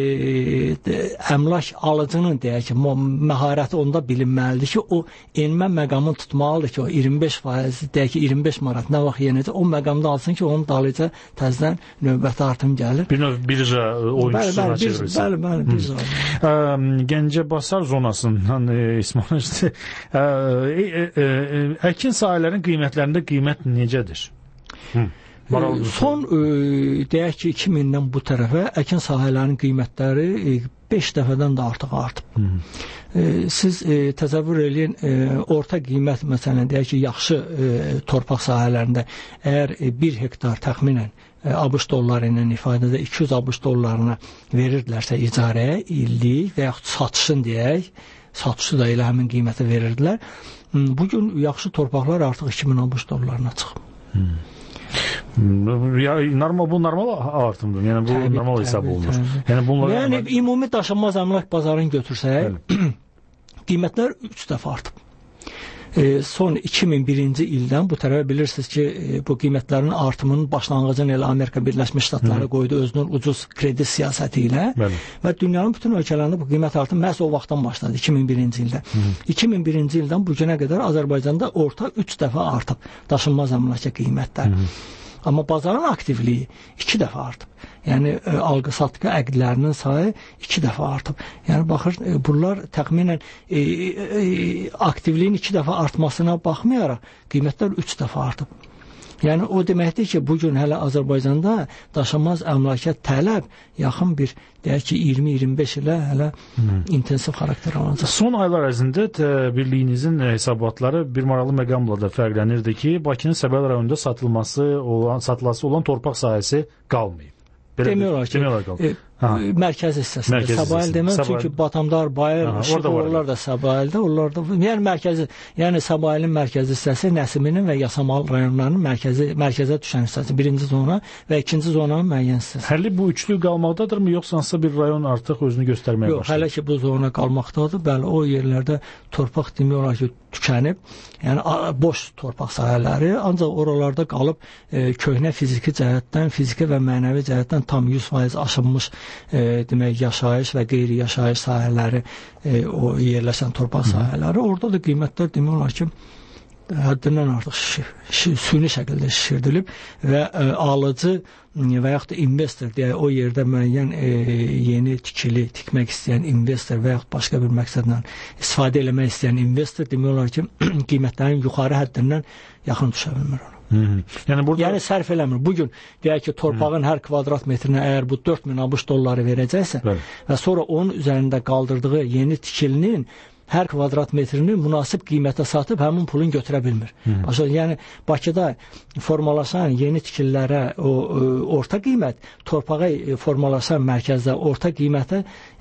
əmlak alıcının deyək ki, məharəti onda bilinməlidir ki, o enmə məqamını tutmalıdır ki, o iyirmi beş faiz, deyək ki, iyirmi beş manat nə vaxt yenəcək, o məqamda alsın ki, onun dalıca təzədən növbəti artım gəlir. Bir növ birja oyunçusuna çevirsin. Bəli, bəli, birja. Gəncə Basar zonasının İsmail işte, e, e, e, əkin sahələrin qiymətlərində qiymət necədir? Hı. Son e, deyək ki, iki mindən bu tərəfə əkin sahələrinin qiymətləri e, beş dəfədən də artıq artıb. E, siz e, təsəvvür eləyin, e, orta qiymət məsələn deyək ki, yaxşı e, torpaq sahələrində əgər e, bir hektar təxminən ABŞ dolları ilə ifadədə iki yüz ABŞ dollarına verirdilərsə icarəyə illik və yaxud satışın deyək, satışı da elə həmin qiymətə verirdilər. Bugün yaxşı torpaqlar artıq iki min ABŞ dollarına çıxıb. Hmm. Ya normal bu normal artımdır. Yəni bu təbii, normal hesab təbii, olunur. Təbii. Yəni bunlar yəni əmək... ümumi daşınmaz əmlak bazarını götürsək, qiymətlər üç dəfə artıb. E, son iki min birinci ildən bu tərəfə bilirsiniz ki, e, bu qiymətlərin artımının başlanğıcını elə Amerika Birləşmiş Ştatları Hı. qoydu özünün ucuz kredit siyasəti ilə Bəli. və dünyanın bütün ölkələrində bu qiymət artımı məhz o vaxtdan başladı, iki min birinci ildə. Hı. iki min birinci ildən bu günə qədər Azərbaycanda orta üç dəfə artıb daşınmaz əmlaka qiymətləri. Hı. Amma bazarın aktivliyi iki dəfə artıb. Yəni e, alqı-satqı əqdlərinin sayı iki dəfə artıb. Yəni baxır, e, bunlar təxminən e, e, aktivliyin iki dəfə artmasına baxmayaraq qiymətlər üç dəfə artıb. Yəni o deməkdir ki, bugün hələ Azərbaycanda daşınmaz əmlaka tələb yaxın bir deyək ki, iyirmi iyirmi beş ilə hələ hmm. intensiv xarakter alacaq. Son aylar ərzində birliyinizin hesabatları bir maraqlı məqamla da fərqlənirdi ki, Bakının Səbəl rayonunda satılması olan, satılası olan torpaq sahəsi qalmayıb. Demək olar ki, e, mərkəzi hissəsində. Səbail demək, çünki Batamdar, Bayır, Şıx, oralar da Səbaildə, oralar da, yəni mərkəzi, yəni Səbailin mərkəzi hissəsi Nəsiminin və Yasamal rayonlarının mərkəzi, mərkəzə düşən hissəsi, birinci zona və ikinci zonanın müəyyən hissəsi. Həlli bu üçlü qalmaqdadırmı, yoxsa hansısa bir rayon artıq özünü göstərməyə başlayır? Yox, hələ ki bu zona qalmaqdadır, bəli, o yerlərdə torpaq demək olar ki, tükənib, yəni boş torpaq sahələri, ancaq oralarda qalıb e, köhnə fiziki cəhətdən, fiziki və mənəvi cəhətdən tam yüz faiz aşınmış e, demək yaşayış və qeyri-yaşayış sahələri, e, o yerləşən torpaq sahələri, orada da qiymətlər demək olar ki, həddindən artıq şişir, şişir, süni şəkildə şişirdilib və e, alıcı və yaxud da investor, deyək, o yerdə müəyyən e, yeni tikili, tikmək istəyən investor və yaxud başqa bir məqsədlə istifadə eləmək istəyən investor demək olar ki, qiymətlərin yuxarı həddindən yaxın düşə bilmir ona. Hı-hı. Yəni, burada... yəni sərf eləmir. Bugün deyək ki, torpağın Hı-hı. hər kvadrat metrinə əgər bu dörd min ABŞ dolları verəcəksə Bəli. və sonra onun üzərində qaldırdığı yeni tikilinin hər kvadrat metrini münasib qiymətə satıb həmin pulun götürə bilmir. Başa, yəni Bakıda formalaşan yeni tikililərə o, o orta qiymət, torpağa formalaşan mərkəzdə orta qiymətə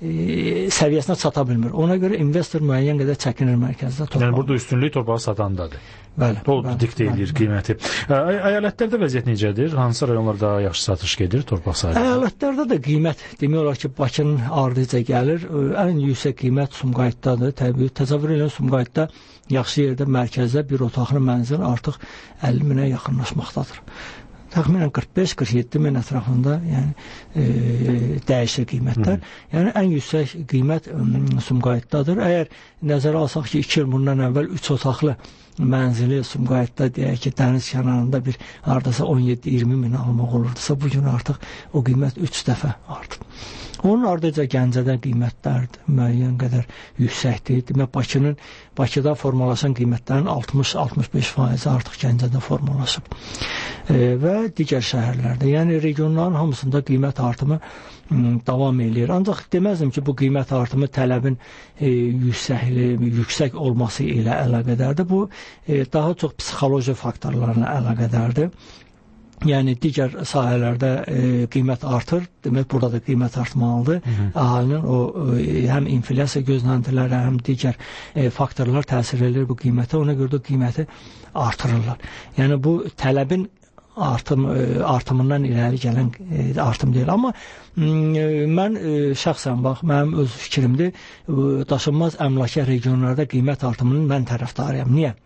e, səviyyəsinə çata bilmir. Ona görə investor müəyyən qədər çəkinir mərkəzdə torpağa. Yəni burada üstünlük torpağı satandadır. Bəli. O diktə edir qiyməti. Əyalətlərdə vəziyyət necədir? Hansı rayonlarda yaxşı satış gedir torpaq sahəsində? Əyalətlərdə də qiymət demək olar ki, Bakının ardıca gəlir. Ən yüksək qiymət Sumqayıtdadır. Təbii, təsəvvür edin, Sumqayıtda yaxşı yerdə mərkəzdə bir otaqlı mənzil artıq əlli minə yaxınlaşmaqdadır. təxminən qırx beş qırx yeddi min ətrafında, yəni e, dəyişir qiymətlər. Hı. Yəni ən yüksək qiymət Sumqayıtdadır. Əgər nəzərə alsaq ki, iki il bundan əvvəl üç otaqlı mənzili Sumqayıtda deyək ki, dəniz kənarında bir hardasa on yeddi iyirmi min almaq olurdusa, bu gün artıq o qiymət üç dəfə artıb. Onun ardıca Gəncədə qiymətlər müəyyən qədər yüksəkdir. Demək, Bakının, Bakıda formalaşan qiymətlərin altmış altmış beş faizi artıq Gəncədə formalaşıb. E, və digər şəhərlərdə, yəni regionların hamısında qiymət artımı m, davam edir. Ancaq deməzdim ki, bu qiymət artımı tələbin e, yüksəkli, yüksək olması ilə əlaqədardır. Bu e, daha çox psixoloji faktorlarla əlaqədardır. Yəni digər sahələrdə e, qiymət artır, demək burada da qiymət artmalıdır. Əhalinin o e, həm inflyasiya gözləntiləri, həm digər e, faktorlar təsir edir bu qiymətə, ona görə də qiyməti artırırlar. Yəni bu tələbin artım e, artımından irəli gələn e, artım deyil, amma e, mən e, şəxsən bax, mənim öz fikrimdir, e, daşınmaz əmlaka regionlarda qiymət artımının mən tərəfdarıyam. Niyə?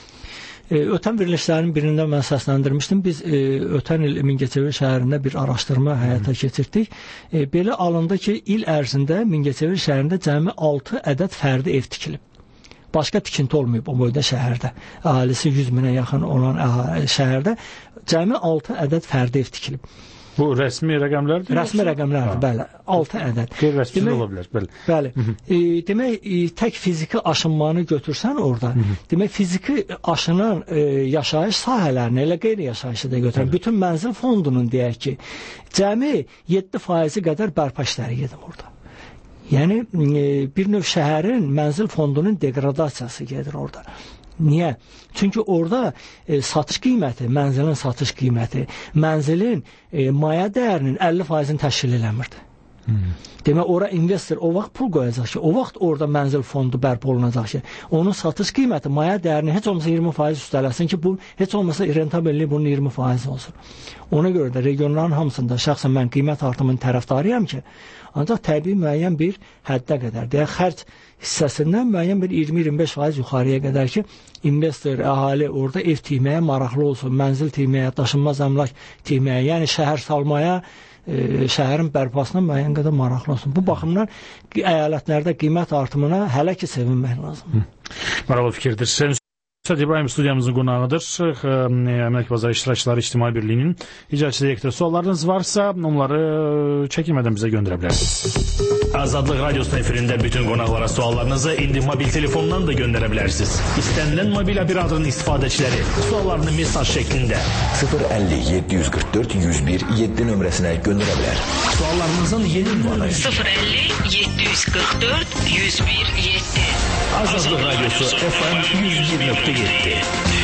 Ötən verilişlərin birində mən səsləndirmişdim. Biz e, ötən il Mingəçevir şəhərində bir araşdırma həyata keçirdik. E, belə alındı ki, il ərzində Mingəçevir şəhərində cəmi altı ədəd fərdi ev tikilib. Başqa tikinti olmayıb o boyda şəhərdə. Əhalisi yüz minə yaxın olan şəhərdə cəmi altı ədəd fərdi ev tikilib. Bu rəsmi rəqəmlərdir? Rəsmi rəqəmlərdir, bəli. altı ədəd. Qeyri-rəsmi də ola bilər, bəli. Bəli. E, demək, e, tək fiziki aşınmanı götürsən orada, Hı -hı. demək, fiziki aşınan e, yaşayış sahələrini, elə qeyri-yaşayışı da götürən, Hı. bütün mənzil fondunun deyək ki, cəmi yeddi faizi qədər bərpa işləri gedir orada. Yəni, e, bir növ şəhərin mənzil fondunun degradasiyası gedir orada. Niyə? Çünki orada e, satış qiyməti, mənzilin satış qiyməti, mənzilin e, maya dəyərinin əlli faizini təşkil eləmirdi. Hmm. Demək, ora investor o vaxt pul qoyacaq ki, o vaxt orada mənzil fondu bərpa olunacaq ki, onun satış qiyməti, maya dəyərini heç olmasa iyirmi faiz üstələsin ki, bu heç olmasa rentabelliyi bunun iyirmi faiz olsun. Ona görə də regionların hamısında şəxsən mən qiymət artımının tərəfdarıyam ki, ancaq təbii müəyyən bir həddə qədər, deyək, xərc hissəsindən müəyyən bir iyirmi iyirmi beş faiz yuxarıya qədər ki, investor, əhali orada ev tikməyə maraqlı olsun, mənzil tikməyə, daşınmaz əmlak tikməyə, yəni şəhər salmaya, e, şəhərin bərpasına müəyyən qədər maraqlı olsun. Bu baxımdan əyalətlərdə qiymət artımına hələ ki sevinmək lazımdır. Maraqlı fikirdir. Sən Üstad İbrahim studiyamızın qonağıdır. Əmlak Bazarı İştirakçıları İctimai Birliyinin icraçı direktoru. Suallarınız varsa onları çəkinmədən bizə göndərə bilərsiniz. Azadlıq Radyosu'nun efirində bütün qonaqlara suallarınızı indi mobil telefondan da göndərə bilərsiniz. İstənilən mobil operatorun istifadəçiləri suallarını mesaj şəklində sıfır əlli yeddi yüz qırx dörd yüz bir yeddi nömrəsinə göndərə bilər. Suallarınızın yeni ünvanı sıfır əlli yeddi yüz qırx dörd yüz bir yeddi. Azadlıq Radyosu F M yüz bir nöqtə yeddi.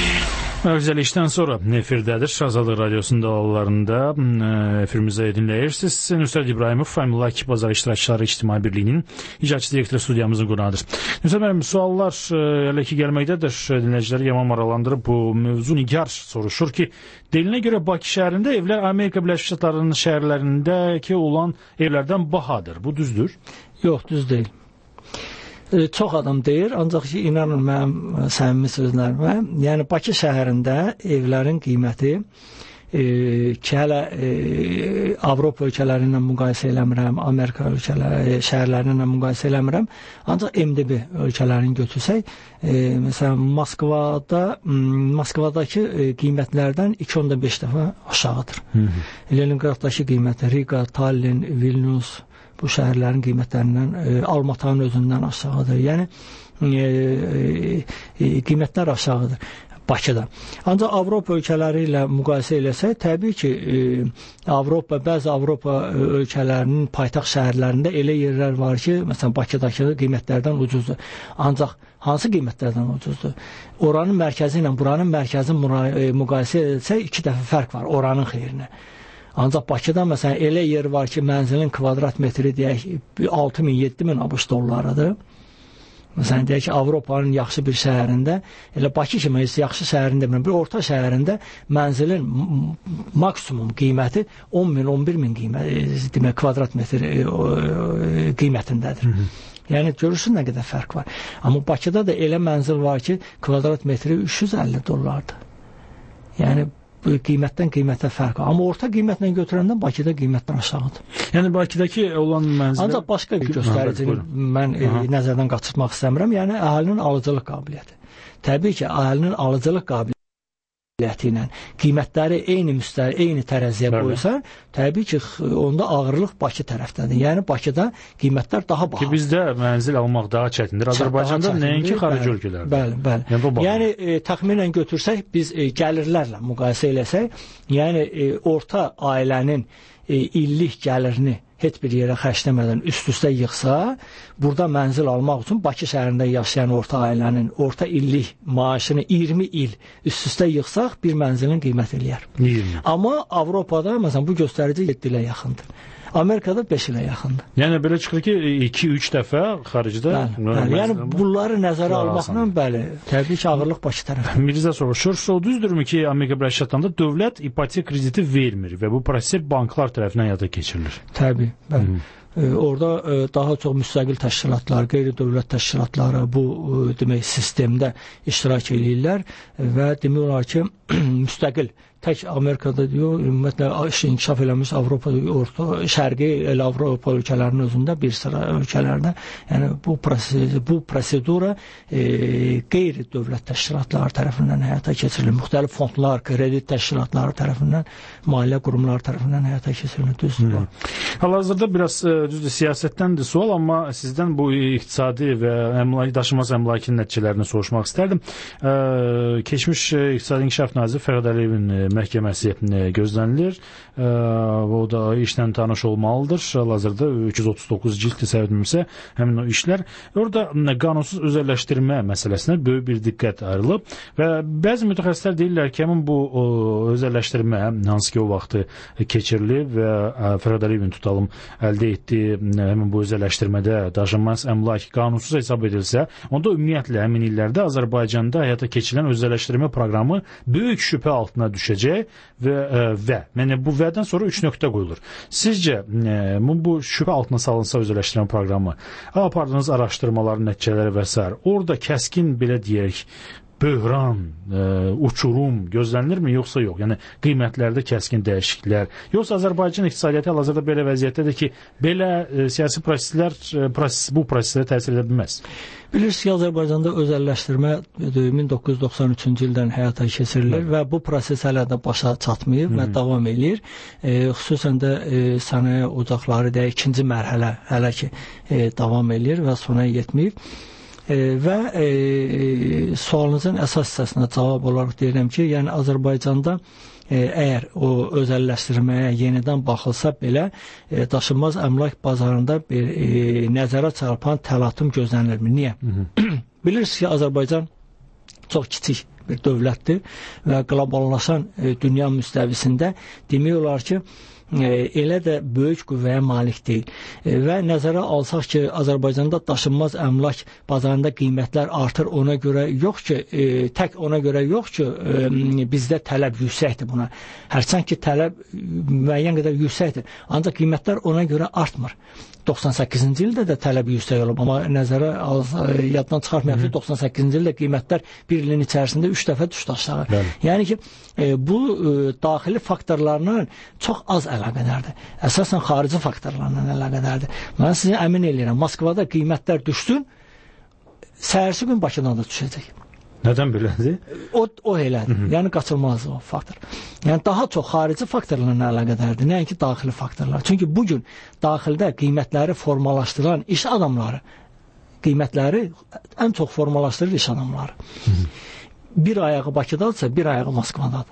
Güzəllikdən sonra efirdədir. Azadlıq Radyosu'nun dallarında efirimizə dinləyirsiniz. Nüsrət İbrahimov, Əmlak Bazarı İştirakçıları İctimai Birliyinin icraçı direktoru studiyamızın qonağıdır. Nüsrət müəllim, suallar hələ ki gəlməkdədir. Dinləyiciləri yaman maraqlandırıb. Bu mövzu Nigar soruşur ki, deyilinə görə Bakı şəhərində evlər Amerika Birləşmiş Ştatlarının şəhərlərindəki olan evlərdən bahadır. Bu düzdür? Yox, düz deyil. Çox adam deyir, ancaq ki, inanın mənim səmimi sözlərimə, yəni Bakı şəhərində evlərin qiyməti e, ki, hələ e, Avropa ölkələri ilə müqayisə eləmirəm, Amerika ölkələri, şəhərləri ilə müqayisə eləmirəm, ancaq M D B ölkələrini götürsək, e, məsələn, Moskvada, Moskvadakı e, qiymətlərdən iki nöqtə beş dəfə aşağıdır. Leningraddakı qiymətlər, Riga, Tallinn, Vilnius, bu şəhərlərin qiymətlərindən, e, Almatanın özündən aşağıdır. Yəni, e, e, qiymətlər aşağıdır Bakıda. Ancaq Avropa ölkələri ilə müqayisə eləsək, təbii ki, e, Avropa, bəzi Avropa ölkələrinin paytaxt şəhərlərində elə yerlər var ki, məsələn, Bakıdakı qiymətlərdən ucuzdur. Ancaq hansı qiymətlərdən ucuzdur? Oranın mərkəzi ilə buranın mərkəzini müqayisə etsək, iki dəfə fərq var oranın xeyrinə. Ancaq Bakıda məsələn elə yer var ki, mənzilin kvadrat metri deyək altı min yeddi min ABŞ dollarıdır. Məsələn deyək ki, Avropanın yaxşı bir şəhərində, elə Bakı kimi yaxşı şəhərində, bir orta şəhərində mənzilin maksimum qiyməti on min on bir min qiymət, demək kvadrat metri qiymətindədir. Hı -hı. Yəni görürsün nə qədər fərq var. Amma Bakıda da elə mənzil var ki, kvadrat metri üç yüz əlli dollardır. Yəni qiymətdən qiymətə fərq. Amma orta qiymətlə götürəndə Bakıda qiymətdən aşağıdır. Yəni Bakıdakı olan mənzillər... Ancaq başqa bir göstəricini mən e, nəzərdən qaçırmaq istəmirəm. Yəni əhalinin alıcılıq qabiliyyəti. Təbii ki, əhalinin alıcılıq qabiliyyəti ilə qiymətləri eyni müstəri, eyni tərəziyə qoysan, təbii ki, onda ağırlıq Bakı tərəfdədir. Yəni Bakıda qiymətlər daha baha. Ki bizdə mənzil almaq daha çətindir. Azərbaycanda nəinki xarici ölkələrdə. Bəli, bəli. Yəni, yəni e, təxminən götürsək, biz e, gəlirlərlə müqayisə eləsək, yəni e, orta ailənin e, illik gəlirini heç bir yerə xərcləmədən üst-üstə yığsa, burada mənzil almaq üçün Bakı şəhərində yaşayan orta ailənin orta illik maaşını iyirmi il üst-üstə yığsaq, bir mənzilin qiymət eləyər. iyirmi. Amma Avropada, məsələn, bu göstərici yeddi ilə yaxındır. Amerikada beş ilə yaxındır. Yəni belə çıxır ki, iki üç dəfə xaricdə... Bəli, bəli. Yəni bunları nəzərə almaqla, bəli, təbii ki, ağırlıq Bakı tərəfə. Mirzə soruşur, o düzdürmü ki, Amerika Birləşmiş Ştatlarında dövlət ipotek krediti vermir və bu proses banklar tərəfindən həyata keçirilir? Təbii, bəli. Hı. Orada daha çox müstəqil təşkilatlar, qeyri-dövlət təşkilatları bu demək sistemdə iştirak edirlər və demək olar ki, müstəqil tək Amerikada diyor, ümumiyyətlə inkişaf eləmiş Avropa, orta, şərqi elə Avropa ölkələrinin özündə bir sıra ölkələrdə, yəni bu prosedura, bu prosedura e, qeyri-dövlət təşkilatları tərəfindən həyata keçirilir. Müxtəlif fondlar, kredit təşkilatları tərəfindən, maliyyə qurumları tərəfindən həyata keçirilir. Düzdür. Hal-hazırda biraz düzdür, siyasətdəndir sual, amma sizdən bu iqtisadi və əmlaki, daşınmaz əmlakin nəticələrini soruşmaq istərdim. E, keçmiş İqtisadi İnkişaf naziri Fəxad Əliyevin məhkəməsi gözlənilir. O da işlə tanış olmalıdır. Hal-hazırda üç yüz otuz doqquz cild təsəvvürümsə həmin o işlər. Orada qanunsuz özəlləşdirmə məsələsinə böyük bir diqqət ayrılıb və bəzi mütəxəssislər deyirlər ki, həmin bu özəlləşdirmə hansı ki o vaxtı keçirilib və Fəxad Əliyevin tutalım əldə etdiyi həmin bu özəlləşdirmədə daşınmaz əmlak qanunsuz hesab edilsə, onda ümumiyyətlə həmin illərdə Azərbaycanda həyata keçirilən özəlləşdirmə proqramı böyük şübhə altına düşəcək və, və yəni bu vədən sonra üç nöqtə qoyulur. Sizcə bu şübhə altına salınsa özəlləşdirmə proqramı, apardığınız araşdırmaların nəticələri və s. orada kəskin belə deyək böhran, e, uçurum gözlənilirmi, yoxsa yox? Yəni qiymətlərdə kəskin dəyişikliklər, yoxsa Azərbaycan iqtisadiyyatı hal-hazırda belə vəziyyətdədir ki, belə e, siyasi proseslər e, proses, bu proseslərə təsir edə bilməz? Bilirsiniz ki, Azərbaycanda özəlləşdirmə min doqquz yüz doxsan üçüncü ildən həyata keçirilir Hı. və bu proses hələ də başa çatmayıb Hı. və davam edir. E, xüsusən də e, sənaye ocaqları da ikinci mərhələ hələ ki e, davam edir və sona yetməyib. E, və e, sualınızın əsas hissəsinə cavab olaraq deyirəm ki, yəni Azərbaycanda e, əgər o özəlləşdirməyə yenidən baxılsa belə e, daşınmaz əmlak bazarında bir e, nəzərə çarpan təlatüm gözlənilmir. Niyə? Bilirsiniz ki, Azərbaycan çox kiçik bir dövlətdir və qloballaşan e, dünya müstəvisində demək olar ki, elə də böyük qüvvəyə malik deyil. Və nəzərə alsaq ki, Azərbaycanda daşınmaz əmlak bazarında qiymətlər artır ona görə yox ki, e, tək ona görə yox ki, e, bizdə tələb yüksəkdir buna. Hərçənd ki, tələb müəyyən qədər yüksəkdir. Ancaq qiymətlər ona görə artmır. doxsan səkkizinci ildə də tələb yüksək olub, amma nəzərə alsa, yaddan çıxartmayaq ki, doxsan səkkizinci ildə qiymətlər bir ilin içərisində üç dəfə düşdü aşağı. Bəli. Yəni ki, e, bu e, daxili faktorlarla çox az əlaqədardır. Əsasən xarici faktorlarla əlaqədardır. Mən sizə əmin edirəm, Moskvada qiymətlər düşsün, səhərsi gün Bakıdan da düşəcək. Nədən belədir? O, o elədir. Hı -hı. Yəni qaçılmaz o faktor. Yəni daha çox xarici faktorlarla əlaqədardır, nəinki daxili faktorlar. Çünki bugün daxildə qiymətləri formalaşdıran iş adamları, qiymətləri ən çox formalaşdırır iş adamları. Hı -hı. Bir ayağı Bakıdadırsa, bir ayağı Moskvadadır.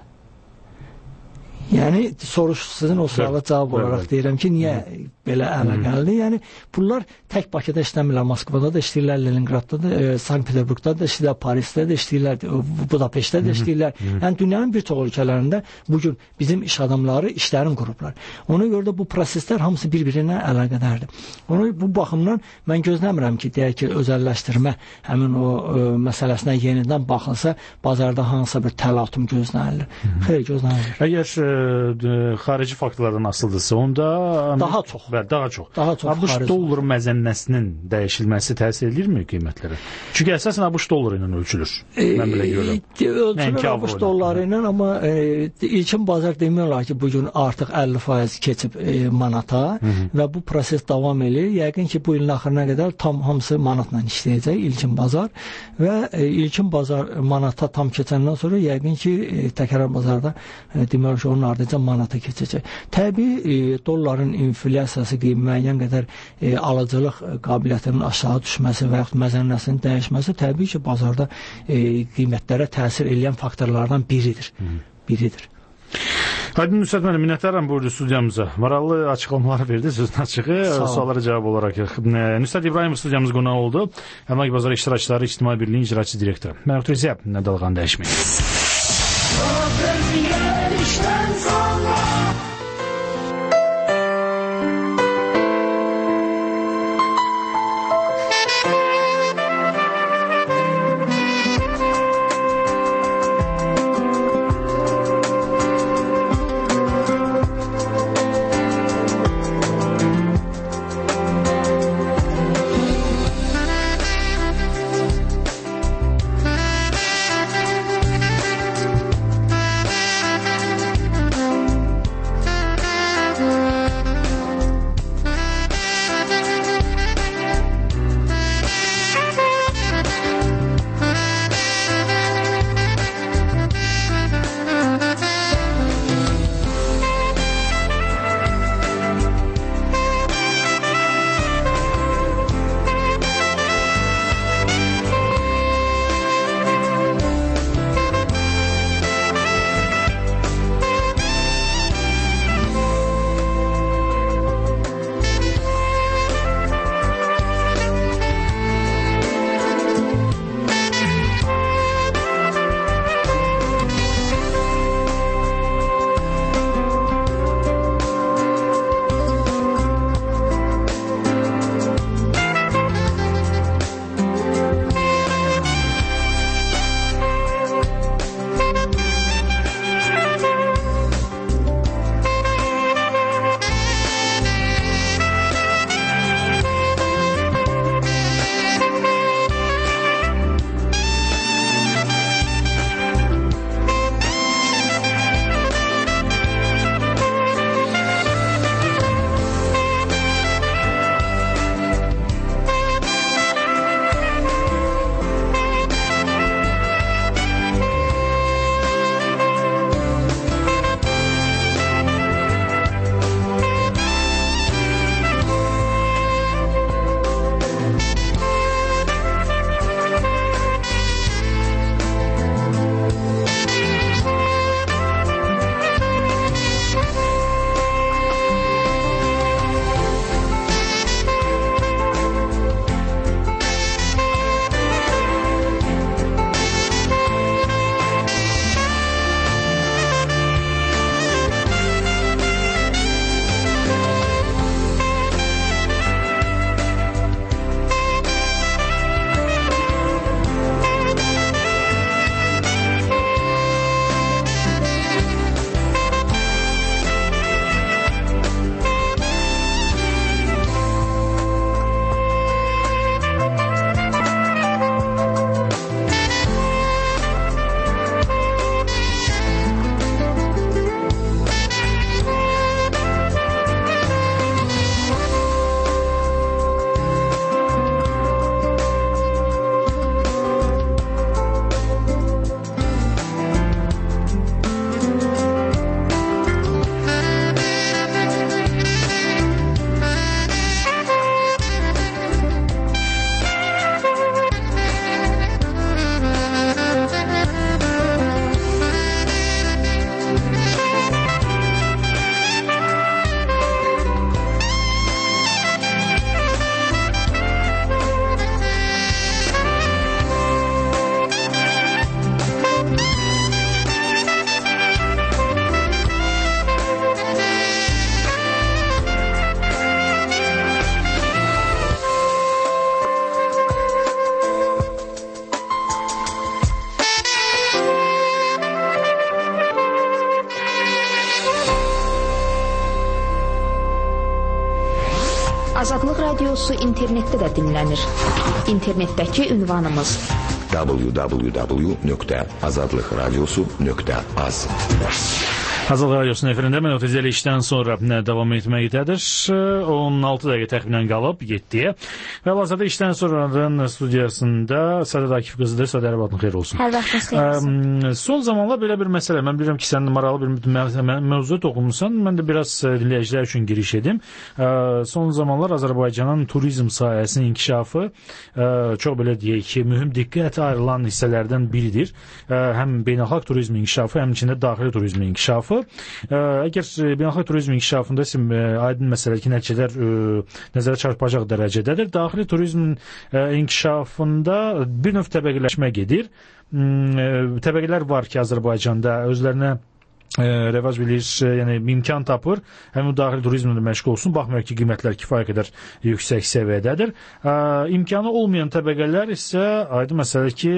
Yəni soruş sizin o suala cavab olaraq evet. deyirəm ki, niyə belə əlaqəlidir? Yəni bunlar tək Bakıda işləmirlər, Moskvada da işləyirlər, Leningradda da, e, Sankt-Peterburgda da işləyirlər, Parisdə də işləyirlər, Budapeştdə də işləyirlər. Yəni dünyanın bir çox ölkələrində bu gün bizim iş adamları işlərin qurublar. Ona görə də bu proseslər hamısı bir-birinə əlaqədardır. Ona bu baxımdan mən gözləmirəm ki, deyək ki, özəlləşdirmə həmin o e, məsələsinə yenidən baxılsa, bazarda hansısa bir təlatüm gözlənilir. Xeyr, gözlənilir. Əgər xarici faktorlardan asılıdırsa, onda daha çox. Bəli, daha çox. Daha çox. ABŞ dolları məzənnəsinin dəyişilməsi təsir edirmi qiymətlərə? Çünki əsasən ABŞ dolları ilə ölçülür. Mən belə görürəm. Ölçülür ABŞ dolları ilə, amma e, ilkin bazar demək olar ki, bu gün artıq əlli faiz keçib e, manata Hı -hı. və bu proses davam edir. Yəqin ki, bu ilin axırına qədər tam hamısı manatla işləyəcək ilkin bazar və e, ilkin bazar manata tam keçəndən sonra yəqin ki, e, təkrar bazarda e, demək ki, onun ardınca manata keçəcək. Təbii e, dolların inflyasiyası müəyyən qədər e, alıcılıq qabiliyyətinin aşağı düşməsi və yaxud məzənnəsinin dəyişməsi təbii ki, bazarda e, qiymətlərə təsir edən faktorlardan biridir. Hı -hı. Biridir. Aydın Nüsrət müəllim, minnətdaram buyurdu studiyamıza. Maraqlı açıqlamalar verdi, sözün açığı, suallara cavab olaraq. Nüsrət İbrahimov studiyamız qonaq oldu. Əmlak Bazarı İştirakçıları İctimai Birliyin icraçı direktoru. Mən Ötürüzə, nə dalğan dəyişmək. Radiosu internetdə də dinlənir. İnternetdəki ünvanımız w w w nöqtə azadlıq radiosu nöqtə az. Azadlıq Radiosu'nun efirində mən otuz elli işdən sonra davam etməkdədir. on altı dəqiqə təxminən qalıb yeddiyə. Və hal-hazırda işdən sonraların studiyasında Səadət Akif qızıdır. Səadət, hər vaxtın xeyir olsun. Hər vaxtınız xeyir olsun. Son zamanlar belə bir məsələ, mən bilirəm ki, sən maraqlı bir mövzuya toxunmuşsan. Mən də biraz dinləyicilər üçün giriş edim. Son zamanlar Azərbaycanın turizm sahəsinin inkişafı çox belə deyək ki, mühüm diqqət ayrılan hissələrdən biridir. Həm beynəlxalq turizmin inkişafı, həm içində daxili turizmin inkişafı. Əgər beynəlxalq turizm inkişafında aydın məsələ ki, nəticələr nəzərə çarpacaq dərəcədədir. Daxili turizmin inkişafında bir növ təbəqələşmə gedir. Təbəqələr var ki, Azərbaycanda özlərinə revaj bilir, yəni imkan tapır, həm daxili turizmlə məşğul olsun, baxmayaraq ki, qiymətlər kifayət qədər yüksək səviyyədədir. İmkanı olmayan təbəqələr isə aydın məsələ ki,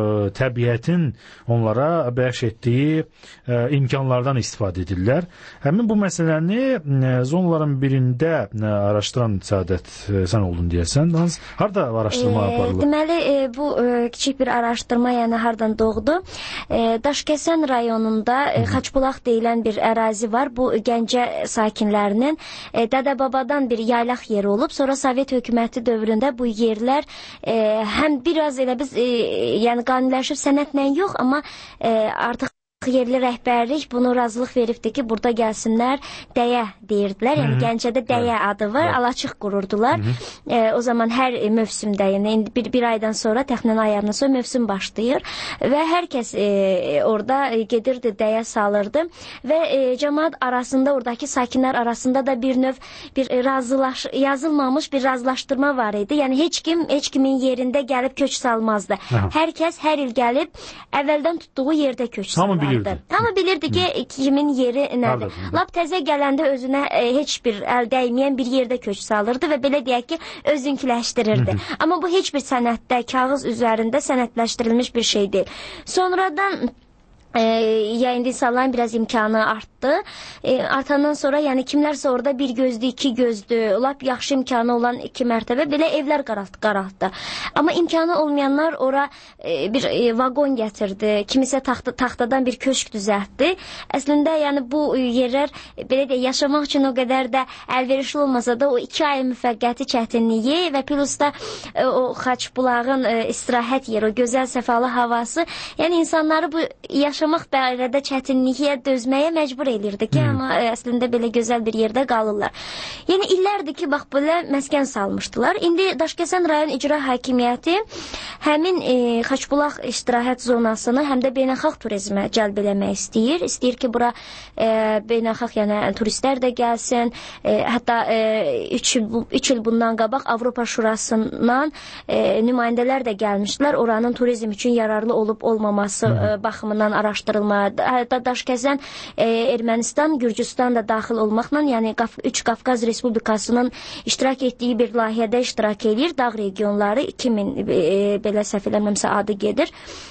təbiətin onlara bəxş etdiyi imkanlardan istifadə edirlər. Həmin bu məsələni zonların birində araşdıran Səadət sən oldun deyəsən. Harada araşdırma aparılır? Deməli, bu kiçik bir araşdırma, yəni hardan doğdu? Daşkəsən rayonunda Xaçbulaq deyilən bir ərazi var. Bu Gəncə sakinlərinin dədə-babadan bir yaylaq yeri olub. Sonra Sovet hökuməti dövründə bu yerlər e, həm biraz elə biz e, yəni qaniləşib sənətlə yox, amma e, artıq yerli rəhbərlik bunu razılıq veribdi ki, burada gəlsinlər, dəyə deyirdilər. Yəni Gəncədə dəyə adı var, alaçıq qururdular. E, o zaman hər mövsümdə, yəni bir, bir aydan sonra, təxminən ayarından sonra mövsüm başlayır və hər kəs e, orada gedirdi, dəyə salırdı və e, cəmaat arasında, oradakı sakinlər arasında da bir növ bir razılaş, yazılmamış bir razılaşdırma var idi. Yəni heç kim, heç kimin yerində gəlib köç salmazdı. Aha. Hər kəs hər il gəlib əvvəldən tutduğu yerdə köç salırdı. Amma bilirdi ki, kimin yeri nədir. Lap təzə gələndə özünə e, heç bir əl dəyməyən bir yerdə köç salırdı və belə deyək ki, özünküləşdirirdi. Amma bu heç bir sənətdə, kağız üzərində sənətləşdirilmiş bir şey deyil. Sonradan E, yayında insanların biraz imkanı artdı. E, artandan sonra yəni kimlərsə orada bir gözdü, iki gözdü, lap yaxşı imkanı olan iki mərtəbə belə evlər qaraltdı, qaraltdı. Amma imkanı olmayanlar ora e, bir e, vagon gətirdi, kimisə taxta, taxtadan bir köşk düzəltdi. Əslində yəni bu yerlər belə də yaşamaq üçün o qədər də əlverişli olmasa da o iki ay müvəqqəti çətinliyi və plus da e, o Xaçbulağın e, istirahət yeri, o gözəl səfalı havası, yəni insanları bu yaşamaq barədə çətinliyə dözməyə məcbur elirdi ki, hmm. amma ə, əslində belə gözəl bir yerdə qalırlar. Yəni illərdir ki, bax belə məskən salmışdılar. İndi Daşkəsən rayon icra hakimiyyəti həmin e, Xaçbulaq istirahət zonasını həm də beynəlxalq turizmə cəlb eləmək istəyir. İstəyir ki, bura e, beynəlxalq, yəni turistlər də gəlsin. E, hətta üç il bundan qabaq Avropa Şurasından e, nümayəndələr də gəlmişdilər. Oranın turizm üçün yararlı olub olmaması hmm. e, baxımından araşdırılmışlar. Hətta Daşkəsən e, Ermənistan, Gürcüstan da daxil olmaqla, yəni üç Qafqaz Respublikasının iştirak etdiyi bir layihədə iştirak edir. Dağ regionları iki min e, belə səhv eləmirəmsə adı gedir.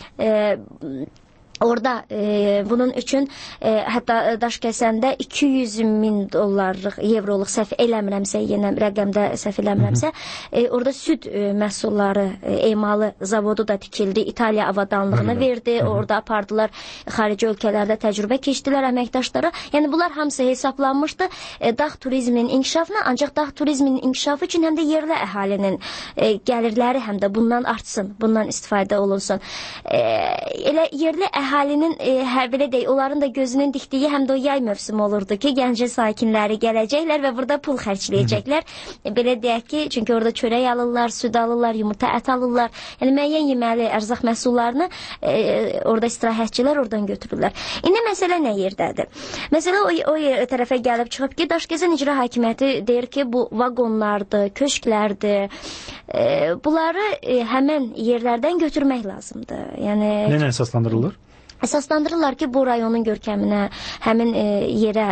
E, Orada e, bunun üçün e, hətta Daşkəsəndə iki yüz min dollarlıq, evroluq səhv eləmirəmsə, yenə rəqəmdə səhv eləmirəmsə, e, orada süd e, məhsulları, e, emalı zavodu da tikildi, İtaliya avadanlığına verdi, orada apardılar, xarici ölkələrdə təcrübə keçdilər əməkdaşlara. Yəni bunlar hamısı hesablanmışdı e, dağ turizminin inkişafına, ancaq dağ turizminin inkişafı üçün həm də yerli əhalinin e, gəlirləri həm də bundan artsın, bundan istifadə olunsun. E, elə yerli əhalinin əhalinin e, hər belə deyək, onların da gözünün dikdiyi həm də o yay mövsümü olurdu ki, Gəncə sakinləri gələcəklər və burada pul xərcləyəcəklər. E, belə deyək ki, çünki orada çörək alırlar, süd alırlar, yumurta, ət alırlar. Yəni müəyyən yeməli ərzaq məhsullarını e, orada istirahətçilər oradan götürürlər. İndi məsələ nə yerdədir? Məsələ o, o yer, tərəfə gəlib çıxıb ki, Daşkəsən icra hakimiyyəti deyir ki, bu vagonlardır, köşklərdir. E, bunları e, həmən yerlərdən götürmək lazımdır. Yəni nə əsaslandırılır? Əsaslandırırlar ki, bu rayonun görkəminə, həmin e, yerə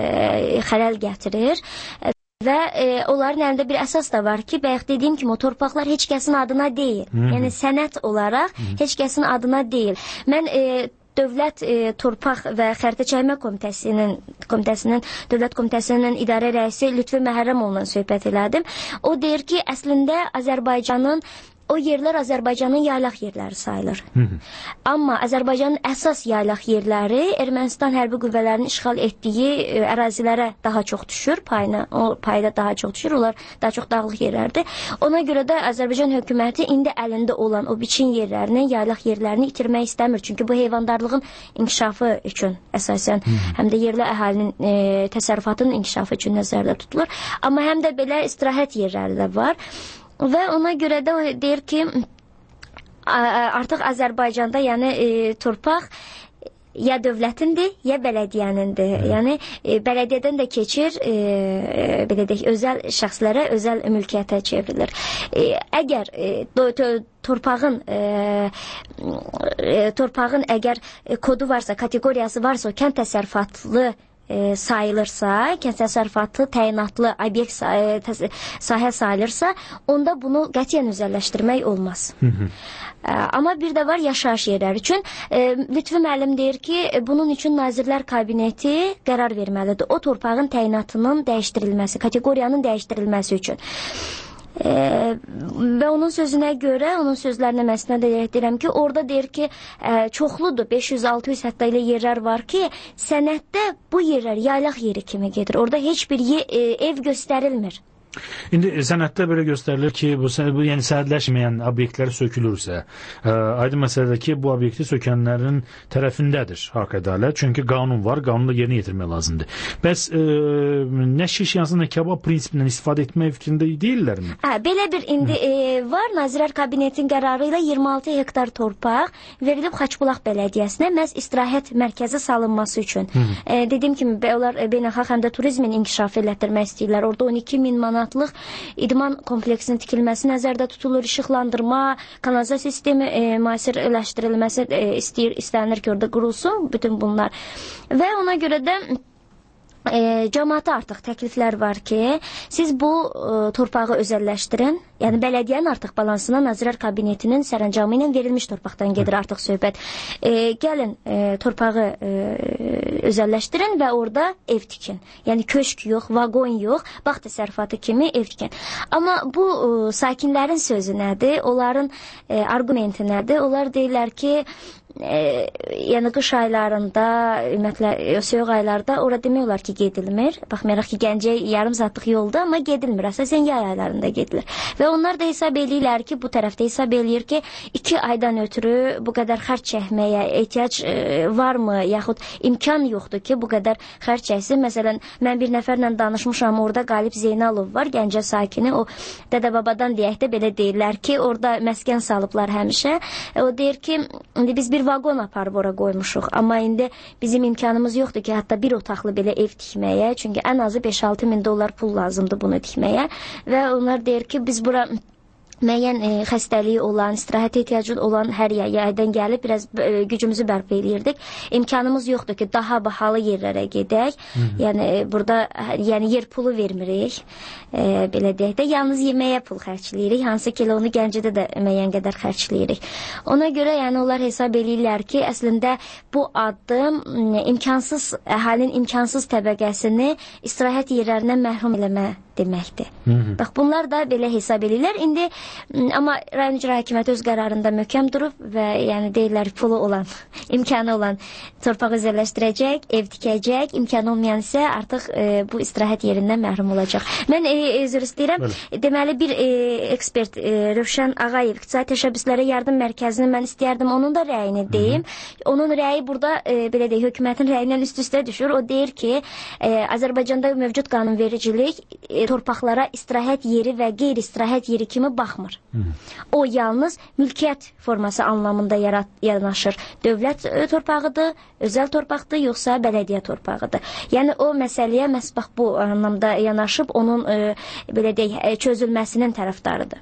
e, xələl gətirir. Və e, onların əlində bir əsas da var ki, bayaq dediyim kimi, o torpaqlar heç kəsin adına deyil. Hmm. Yəni sənət olaraq hmm. heç kəsin adına deyil. Mən e, Dövlət e, Torpaq və Xəritə Çəkmə Komitəsinin, komitəsinin Dövlət Komitəsinin idarə rəisi Lütfü Məhərrəmovla söhbət elədim. O deyir ki, əslində Azərbaycanın o yerlər Azərbaycanın yaylaq yerləri sayılır. Hı -hı. Amma Azərbaycanın əsas yaylaq yerləri Ermənistan hərbi qüvvələrinin işğal etdiyi e, ərazilərə daha çox düşür, payına, o payda daha çox düşür. Onlar daha çox dağlıq yerlərdir. Ona görə də Azərbaycan hökuməti indi əlində olan o biçin yerlərini, yaylaq yerlərini itirmək istəmir. Çünki bu heyvandarlığın inkişafı üçün əsasən, Hı -hı. həm də yerli əhalinin e, təsərrüfatının inkişafı üçün nəzərdə tutulur. Amma həm də belə istirahət yerləri də var. Və ona görə də o deyir ki, artıq Azərbaycanda yəni e, torpaq ya dövlətindir, ya bələdiyyənindir. Hmm. Yəni e, bələdiyyədən də keçir, e, belə deyək, özəl şəxslərə, özəl mülkiyyətə çevrilir. E, əgər e, do, to, torpağın e, e, torpağın əgər e, kodu varsa, kateqoriyası varsa, o kənd təsərrüfatlı E, sayılırsa, kənd təsərrüfatı təyinatlı obyekt sahə sayılırsa, onda bunu qətiyyən özəlləşdirmək olmaz. Hı -hı. E, amma bir də var yaşayış yerləri üçün. E, Lütfü müəllim deyir ki, bunun üçün Nazirlər Kabineti qərar verməlidir. O torpağın təyinatının dəyişdirilməsi, kateqoriyanın dəyişdirilməsi üçün. Ee, və onun sözünə görə, onun sözlərinə məsnə deyirəm ki, orada deyir ki, e, çoxludur, beş yüz altı yüz hətta ilə yerlər var ki, sənəddə bu yerlər yaylaq yeri kimi gedir. Orada heç bir ye, e, ev göstərilmir. İndi sənəddə belə göstərilir ki, bu, bu yəni sənədləşməyən obyektlər sökülürsə, ə, aydın məsələdir ki, bu obyekti sökənlərin tərəfindədir haqq ədalət. Çünki qanun var, qanunu da yerinə yetirmək lazımdır. Bəs ə, nə şiş yansın, nə kebab prinsipindən istifadə etmək fikrində deyillərmi? Hə, belə bir indi e, var. Nazirlər Kabinetinin qərarı ilə iyirmi altı hektar torpaq verilib Xaçbulaq Bələdiyyəsinə məhz istirahət mərkəzi salınması üçün. E, dediyim kimi, onlar e, beynəlxalq həm də turizmin inkişafı elətdirmək istəyirlər. Orada on iki min manat idman kompleksinin tikilməsi nəzərdə tutulur, işıqlandırma, kanalizasiya sistemi e, müasirləşdirilməsi e, istəyir, istənir ki, orada qurulsun bütün bunlar. Və ona görə də E, cəmaata artıq təkliflər var ki, siz bu e, torpağı özəlləşdirin. Yəni bələdiyyənin artıq balansına Nazirlər Kabinetinin sərəncamı ilə verilmiş torpaqdan gedir artıq söhbət. E, gəlin e, torpağı e, özəlləşdirin və orada ev tikin. Yəni köşk yox, vaqon yox, bağ təsərrüfatı kimi ev tikin. Amma bu e, sakinlərin sözü nədir? Onların e, argumenti nədir? Onlar deyirlər ki, E, yəni qış aylarında, ümumiyyətlə soyuq aylarda ora demək olar ki, gedilmir. Baxmayaraq ki, Gəncə yarım saatlıq yolda, amma gedilmir. Əsasən yay aylarında gedilir. Və onlar da hesab eləyirlər ki, bu tərəfdə hesab eləyir ki, iki aydan ötürü bu qədər xərc çəkməyə ehtiyac e, varmı, yaxud imkan yoxdur ki, bu qədər xərc çəksin. Məsələn, mən bir nəfərlə danışmışam, orada Qalib Zeynalov var, Gəncə sakini. O dədə-babadan deyək də belə deyirlər ki, orada məskən salıblar həmişə. E, o deyir ki, indi biz bir vaqon aparıb ora qoymuşuq. Amma indi bizim imkanımız yoxdur ki, hətta bir otaqlı belə ev tikməyə. Çünki ən azı beş altı min dollar pul lazımdır bunu tikməyə. Və onlar deyir ki, biz bura müəyyən e, xəstəliyi olan, istirahət ehtiyacı olan hər yaydan gəlib biraz e, gücümüzü bərpa eləyirdik. İmkanımız yoxdur ki, daha bahalı yerlərə gedək. Hı -hı. Yəni e, burada yəni yer pulu vermirik. E, belə deyək də, yalnız yeməyə pul xərcləyirik. Hansı ki, onu Gəncədə də müəyyən qədər xərcləyirik. Ona görə yəni onlar hesab eləyirlər ki, əslində bu addım imkansız, əhalinin imkansız təbəqəsini istirahət yerlərindən məhrum eləmə deməkdir. Hı -hı. Bax, bunlar da belə hesab edirlər. İndi amma rayon icra hakimiyyəti öz qərarında möhkəm durub və yəni deyirlər pulu olan, imkanı olan torpağı özəlləşdirəcək, ev tikəcək, imkanı olmayan isə artıq e, bu istirahət yerindən məhrum olacaq. Mən e, üzr istəyirəm. Bəli. Deməli bir e, ekspert e, Rövşən Ağayev İqtisadi Təşəbbüslərə Yardım Mərkəzinin mən istəyərdim onun da rəyini deyim. Hı -hı. Onun rəyi burada e, belə deyək, hökumətin rəyindən üst-üstə düşür. O deyir ki, e, Azərbaycanda mövcud qanunvericilik e, torpaqlara istirahət yeri və qeyri-istirahət yeri kimi baxmır. Hı. O yalnız mülkiyyət forması anlamında yarat, yanaşır. Dövlət e, torpağıdır, özəl torpaqdır, yoxsa bələdiyyə torpağıdır. Yəni o məsələyə məhz bax bu anlamda yanaşıb onun e, belə deyək, çözülməsinin tərəfdarıdır.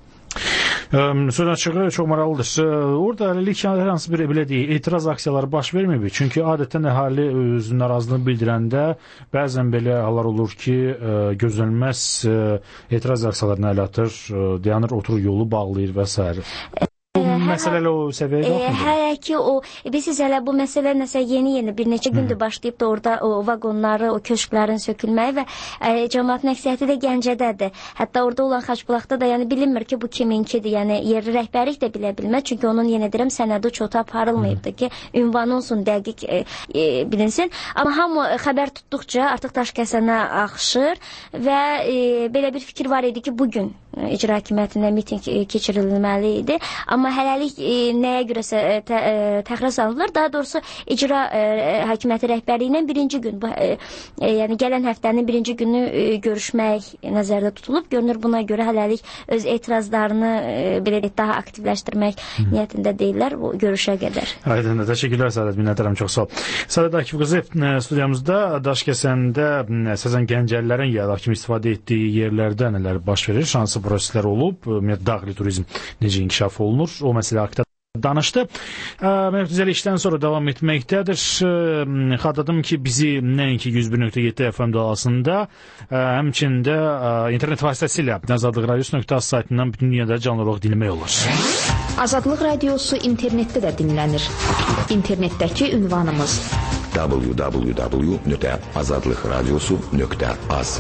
Söz açığı çox maraqlıdır. Orada hələlik hər hansı bir belə deyək, etiraz aksiyaları baş vermir. Çünki adətən əhali özünün narazılığını bildirəndə bəzən belə hallar olur ki, gözlənilməz etiraz aksiyalarına əl atır, dayanır, oturur, yolu bağlayır və s. məsələlə o səviyyəyə qalxmır. Hələ ki o bilirsiniz hələ bu məsələ nəsə yeni-yeni bir neçə gündür başlayıb da orada o vaqonları, o köşklərin sökülməyi və e, cəmaətin əksəriyyəti də Gəncədədir. Hətta orada olan Xaçbulaqda da yəni bilinmir ki, bu kiminkidir. Yəni yerli rəhbərlik də bilə bilməz. Çünki onun yenə deyirəm sənədi çota aparılmayıbdı ki, ünvanı olsun dəqiq e, e, bilinsin. Amma hamı xəbər tutduqca artıq Daşkəsənə axışır və e, belə bir fikir var idi ki, bu gün icra hakimiyyətində miting keçirilməli idi. Amma hələlik e, nəyə görəsə e, tə, e, təxirə salındılar. Daha doğrusu icra e, hakimiyyəti rəhbərliyi ilə birinci gün, e, e, yəni gələn həftənin birinci günü e, görüşmək nəzərdə tutulub. Görünür buna görə hələlik öz etirazlarını e, belə daha aktivləşdirmək Hı. niyyətində deyirlər bu görüşə qədər. Aydın, təşəkkürlər Səadət, minnətdaram, çox sağ ol. Səadət Akif qızı studiyamızda Daşkəsəndə əsasən Gəncəlilərin yağ kimi istifadə etdiyi yerlərdə nələr baş verir, hansı proseslər olub, ümumiyyətlə daxili turizm necə inkişaf olunur, o məsələ haqqında danışdı. Mərkəzəli işdən sonra davam etməkdədir. Xatırladım ki, bizi nəinki yüz bir nöqtə yeddi F M dalasında, həmçində internet vasitəsilə azadlıq radiosu nöqtə az saytından bütün dünyada canlı olaraq dinləmək olur. Azadlıq radiosu internetdə də dinlənir. İnternetdəki ünvanımız w w w nöqtə azadlıq radiosu nöqtə az.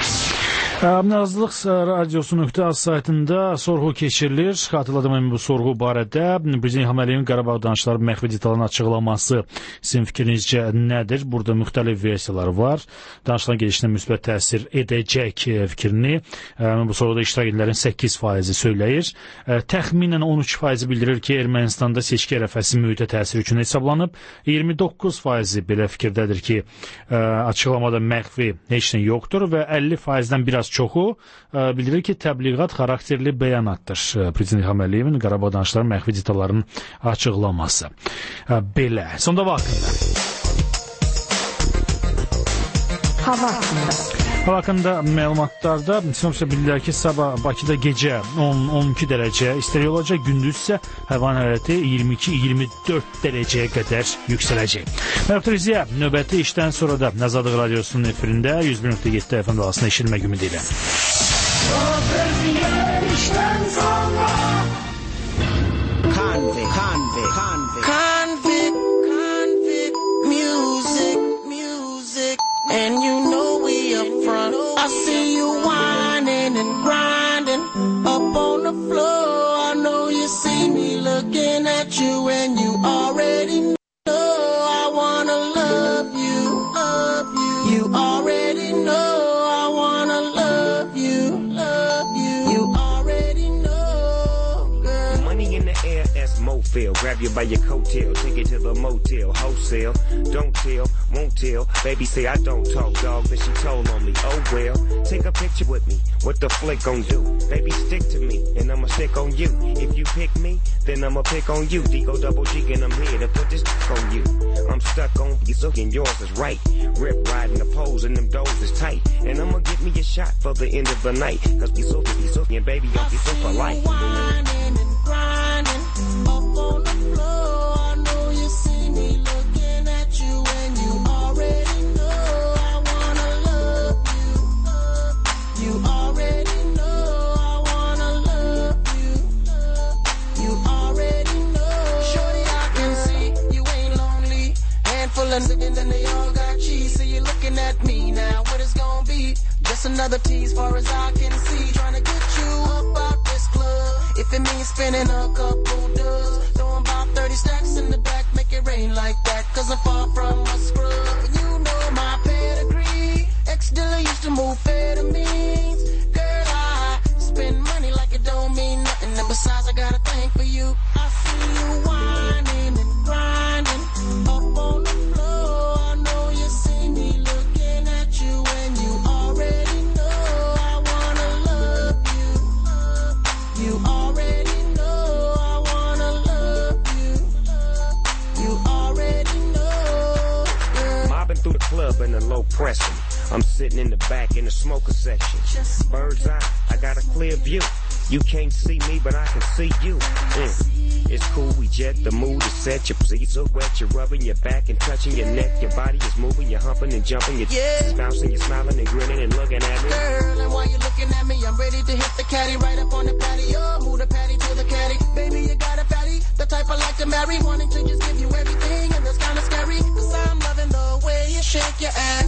Azadlıq radiosu nöqtə az saytında sorğu keçirilir. Xatırladım bu sorğu barədə Prezident İlham Əliyevin Qarabağ danışıqları məxfi detalını açıqlaması sizin fikrinizcə nədir? Burada müxtəlif versiyalar var. Danışıqların gedişinə müsbət təsir edəcək fikrini bu sorğuda iştirak edənlərin səkkiz faizi söyləyir. Təxminən on üç faizi bildirir ki, Ermənistanda seçki ərəfəsi mühitə təsir üçün hesablanıb. iyirmi doqquz faizi belə fikirdədir ki, açıqlamada məxfi heç nə yoxdur və əlli faizdən biraz çoxu bildirir ki, təbliğat xarakterli bəyanatdır. Prezident İlham Əliyevin Qarabağ danışıqları məxfi detallarının açıqlaması. Belə. Sonda vaxtında. Hava haqqında. Hava haqqında məlumatlarda sinopsiya bildirlər ki, sabah Bakıda gecə on on iki dərəcə isti olacaq, gündüz isə havanın hərarəti iyirmi iki iyirmi dörd dərəcəyə qədər yüksələcək. Mərhəmətizə növbəti işdən sonra da Azadlıq radiosunun efirində yüz bir nöqtə yeddi F M dalasında eşitmək ümidi ilə. Convict, convict, convict, convict, convict, music, music, and you know we up front. I see you whining and grinding up on the floor. I know you see me looking at you, and you already know I wanna love you, love you. You already know I wanna love you, love you. You already know, girl. Money in the air, that's Mofil. Grab you by your coattail, take it to the motel, wholesale. Don't tell, won't tell. Baby say I don't talk, dog, but she told on me. Oh well, take a picture with me. What the flick gon' do? Baby, stick to me, and I'ma stick on you. If you pick me, then I'ma pick on you. Digo double G, and I'm here to put this on you. I'm stuck on you, looking yours is right. Rip riding the poles, and them doors is tight. And I'ma get me a shot for the end of the night. Cause we so, we so, and baby, I'll be so polite. Whining and grinding up on the floor. I know you see me looking at you, and you already know I wanna love you. You already know I wanna love you. You already know. Shorty, I can see you ain't lonely. Handful of niggas and they all got cheese. So you're looking at me now. What it's gonna be? Just another tease, far as I can see. Trying to get you up out this club. If it means spending a couple dubs, throwing about thirty stacks in the back, make it rain like that. Cause I'm far from a scrub. And you know my pedigree. Ex-dealer used to move amphetamines. Girl, I spend money like it don't mean nothing. And besides, I got a thing for you. I see you whining and grinding up on the floor. I know you see me looking at you, and you already know I wanna love you. You already know I wanna love you. You already know, girl. Mobbing through the club in a low pressure. I'm sitting in the back in the smoker section. Bird's eye, I got a clear view. You can't see me, but I can see you. Mm. It's cool, we jet, the mood is set. Your pussy so wet, you're rubbing your back and touching your neck. Your body is moving, you're humping and jumping. You're yeah. bouncing, you're smiling and grinning and looking at me. Girl, and while you're looking at me, I'm ready to hit the caddy right up on the patio. Move the patty to the caddy. Baby, you got a fatty. carry, wanting to just give you everything, and that's kinda scary, cause I'm loving the way you shake your ass.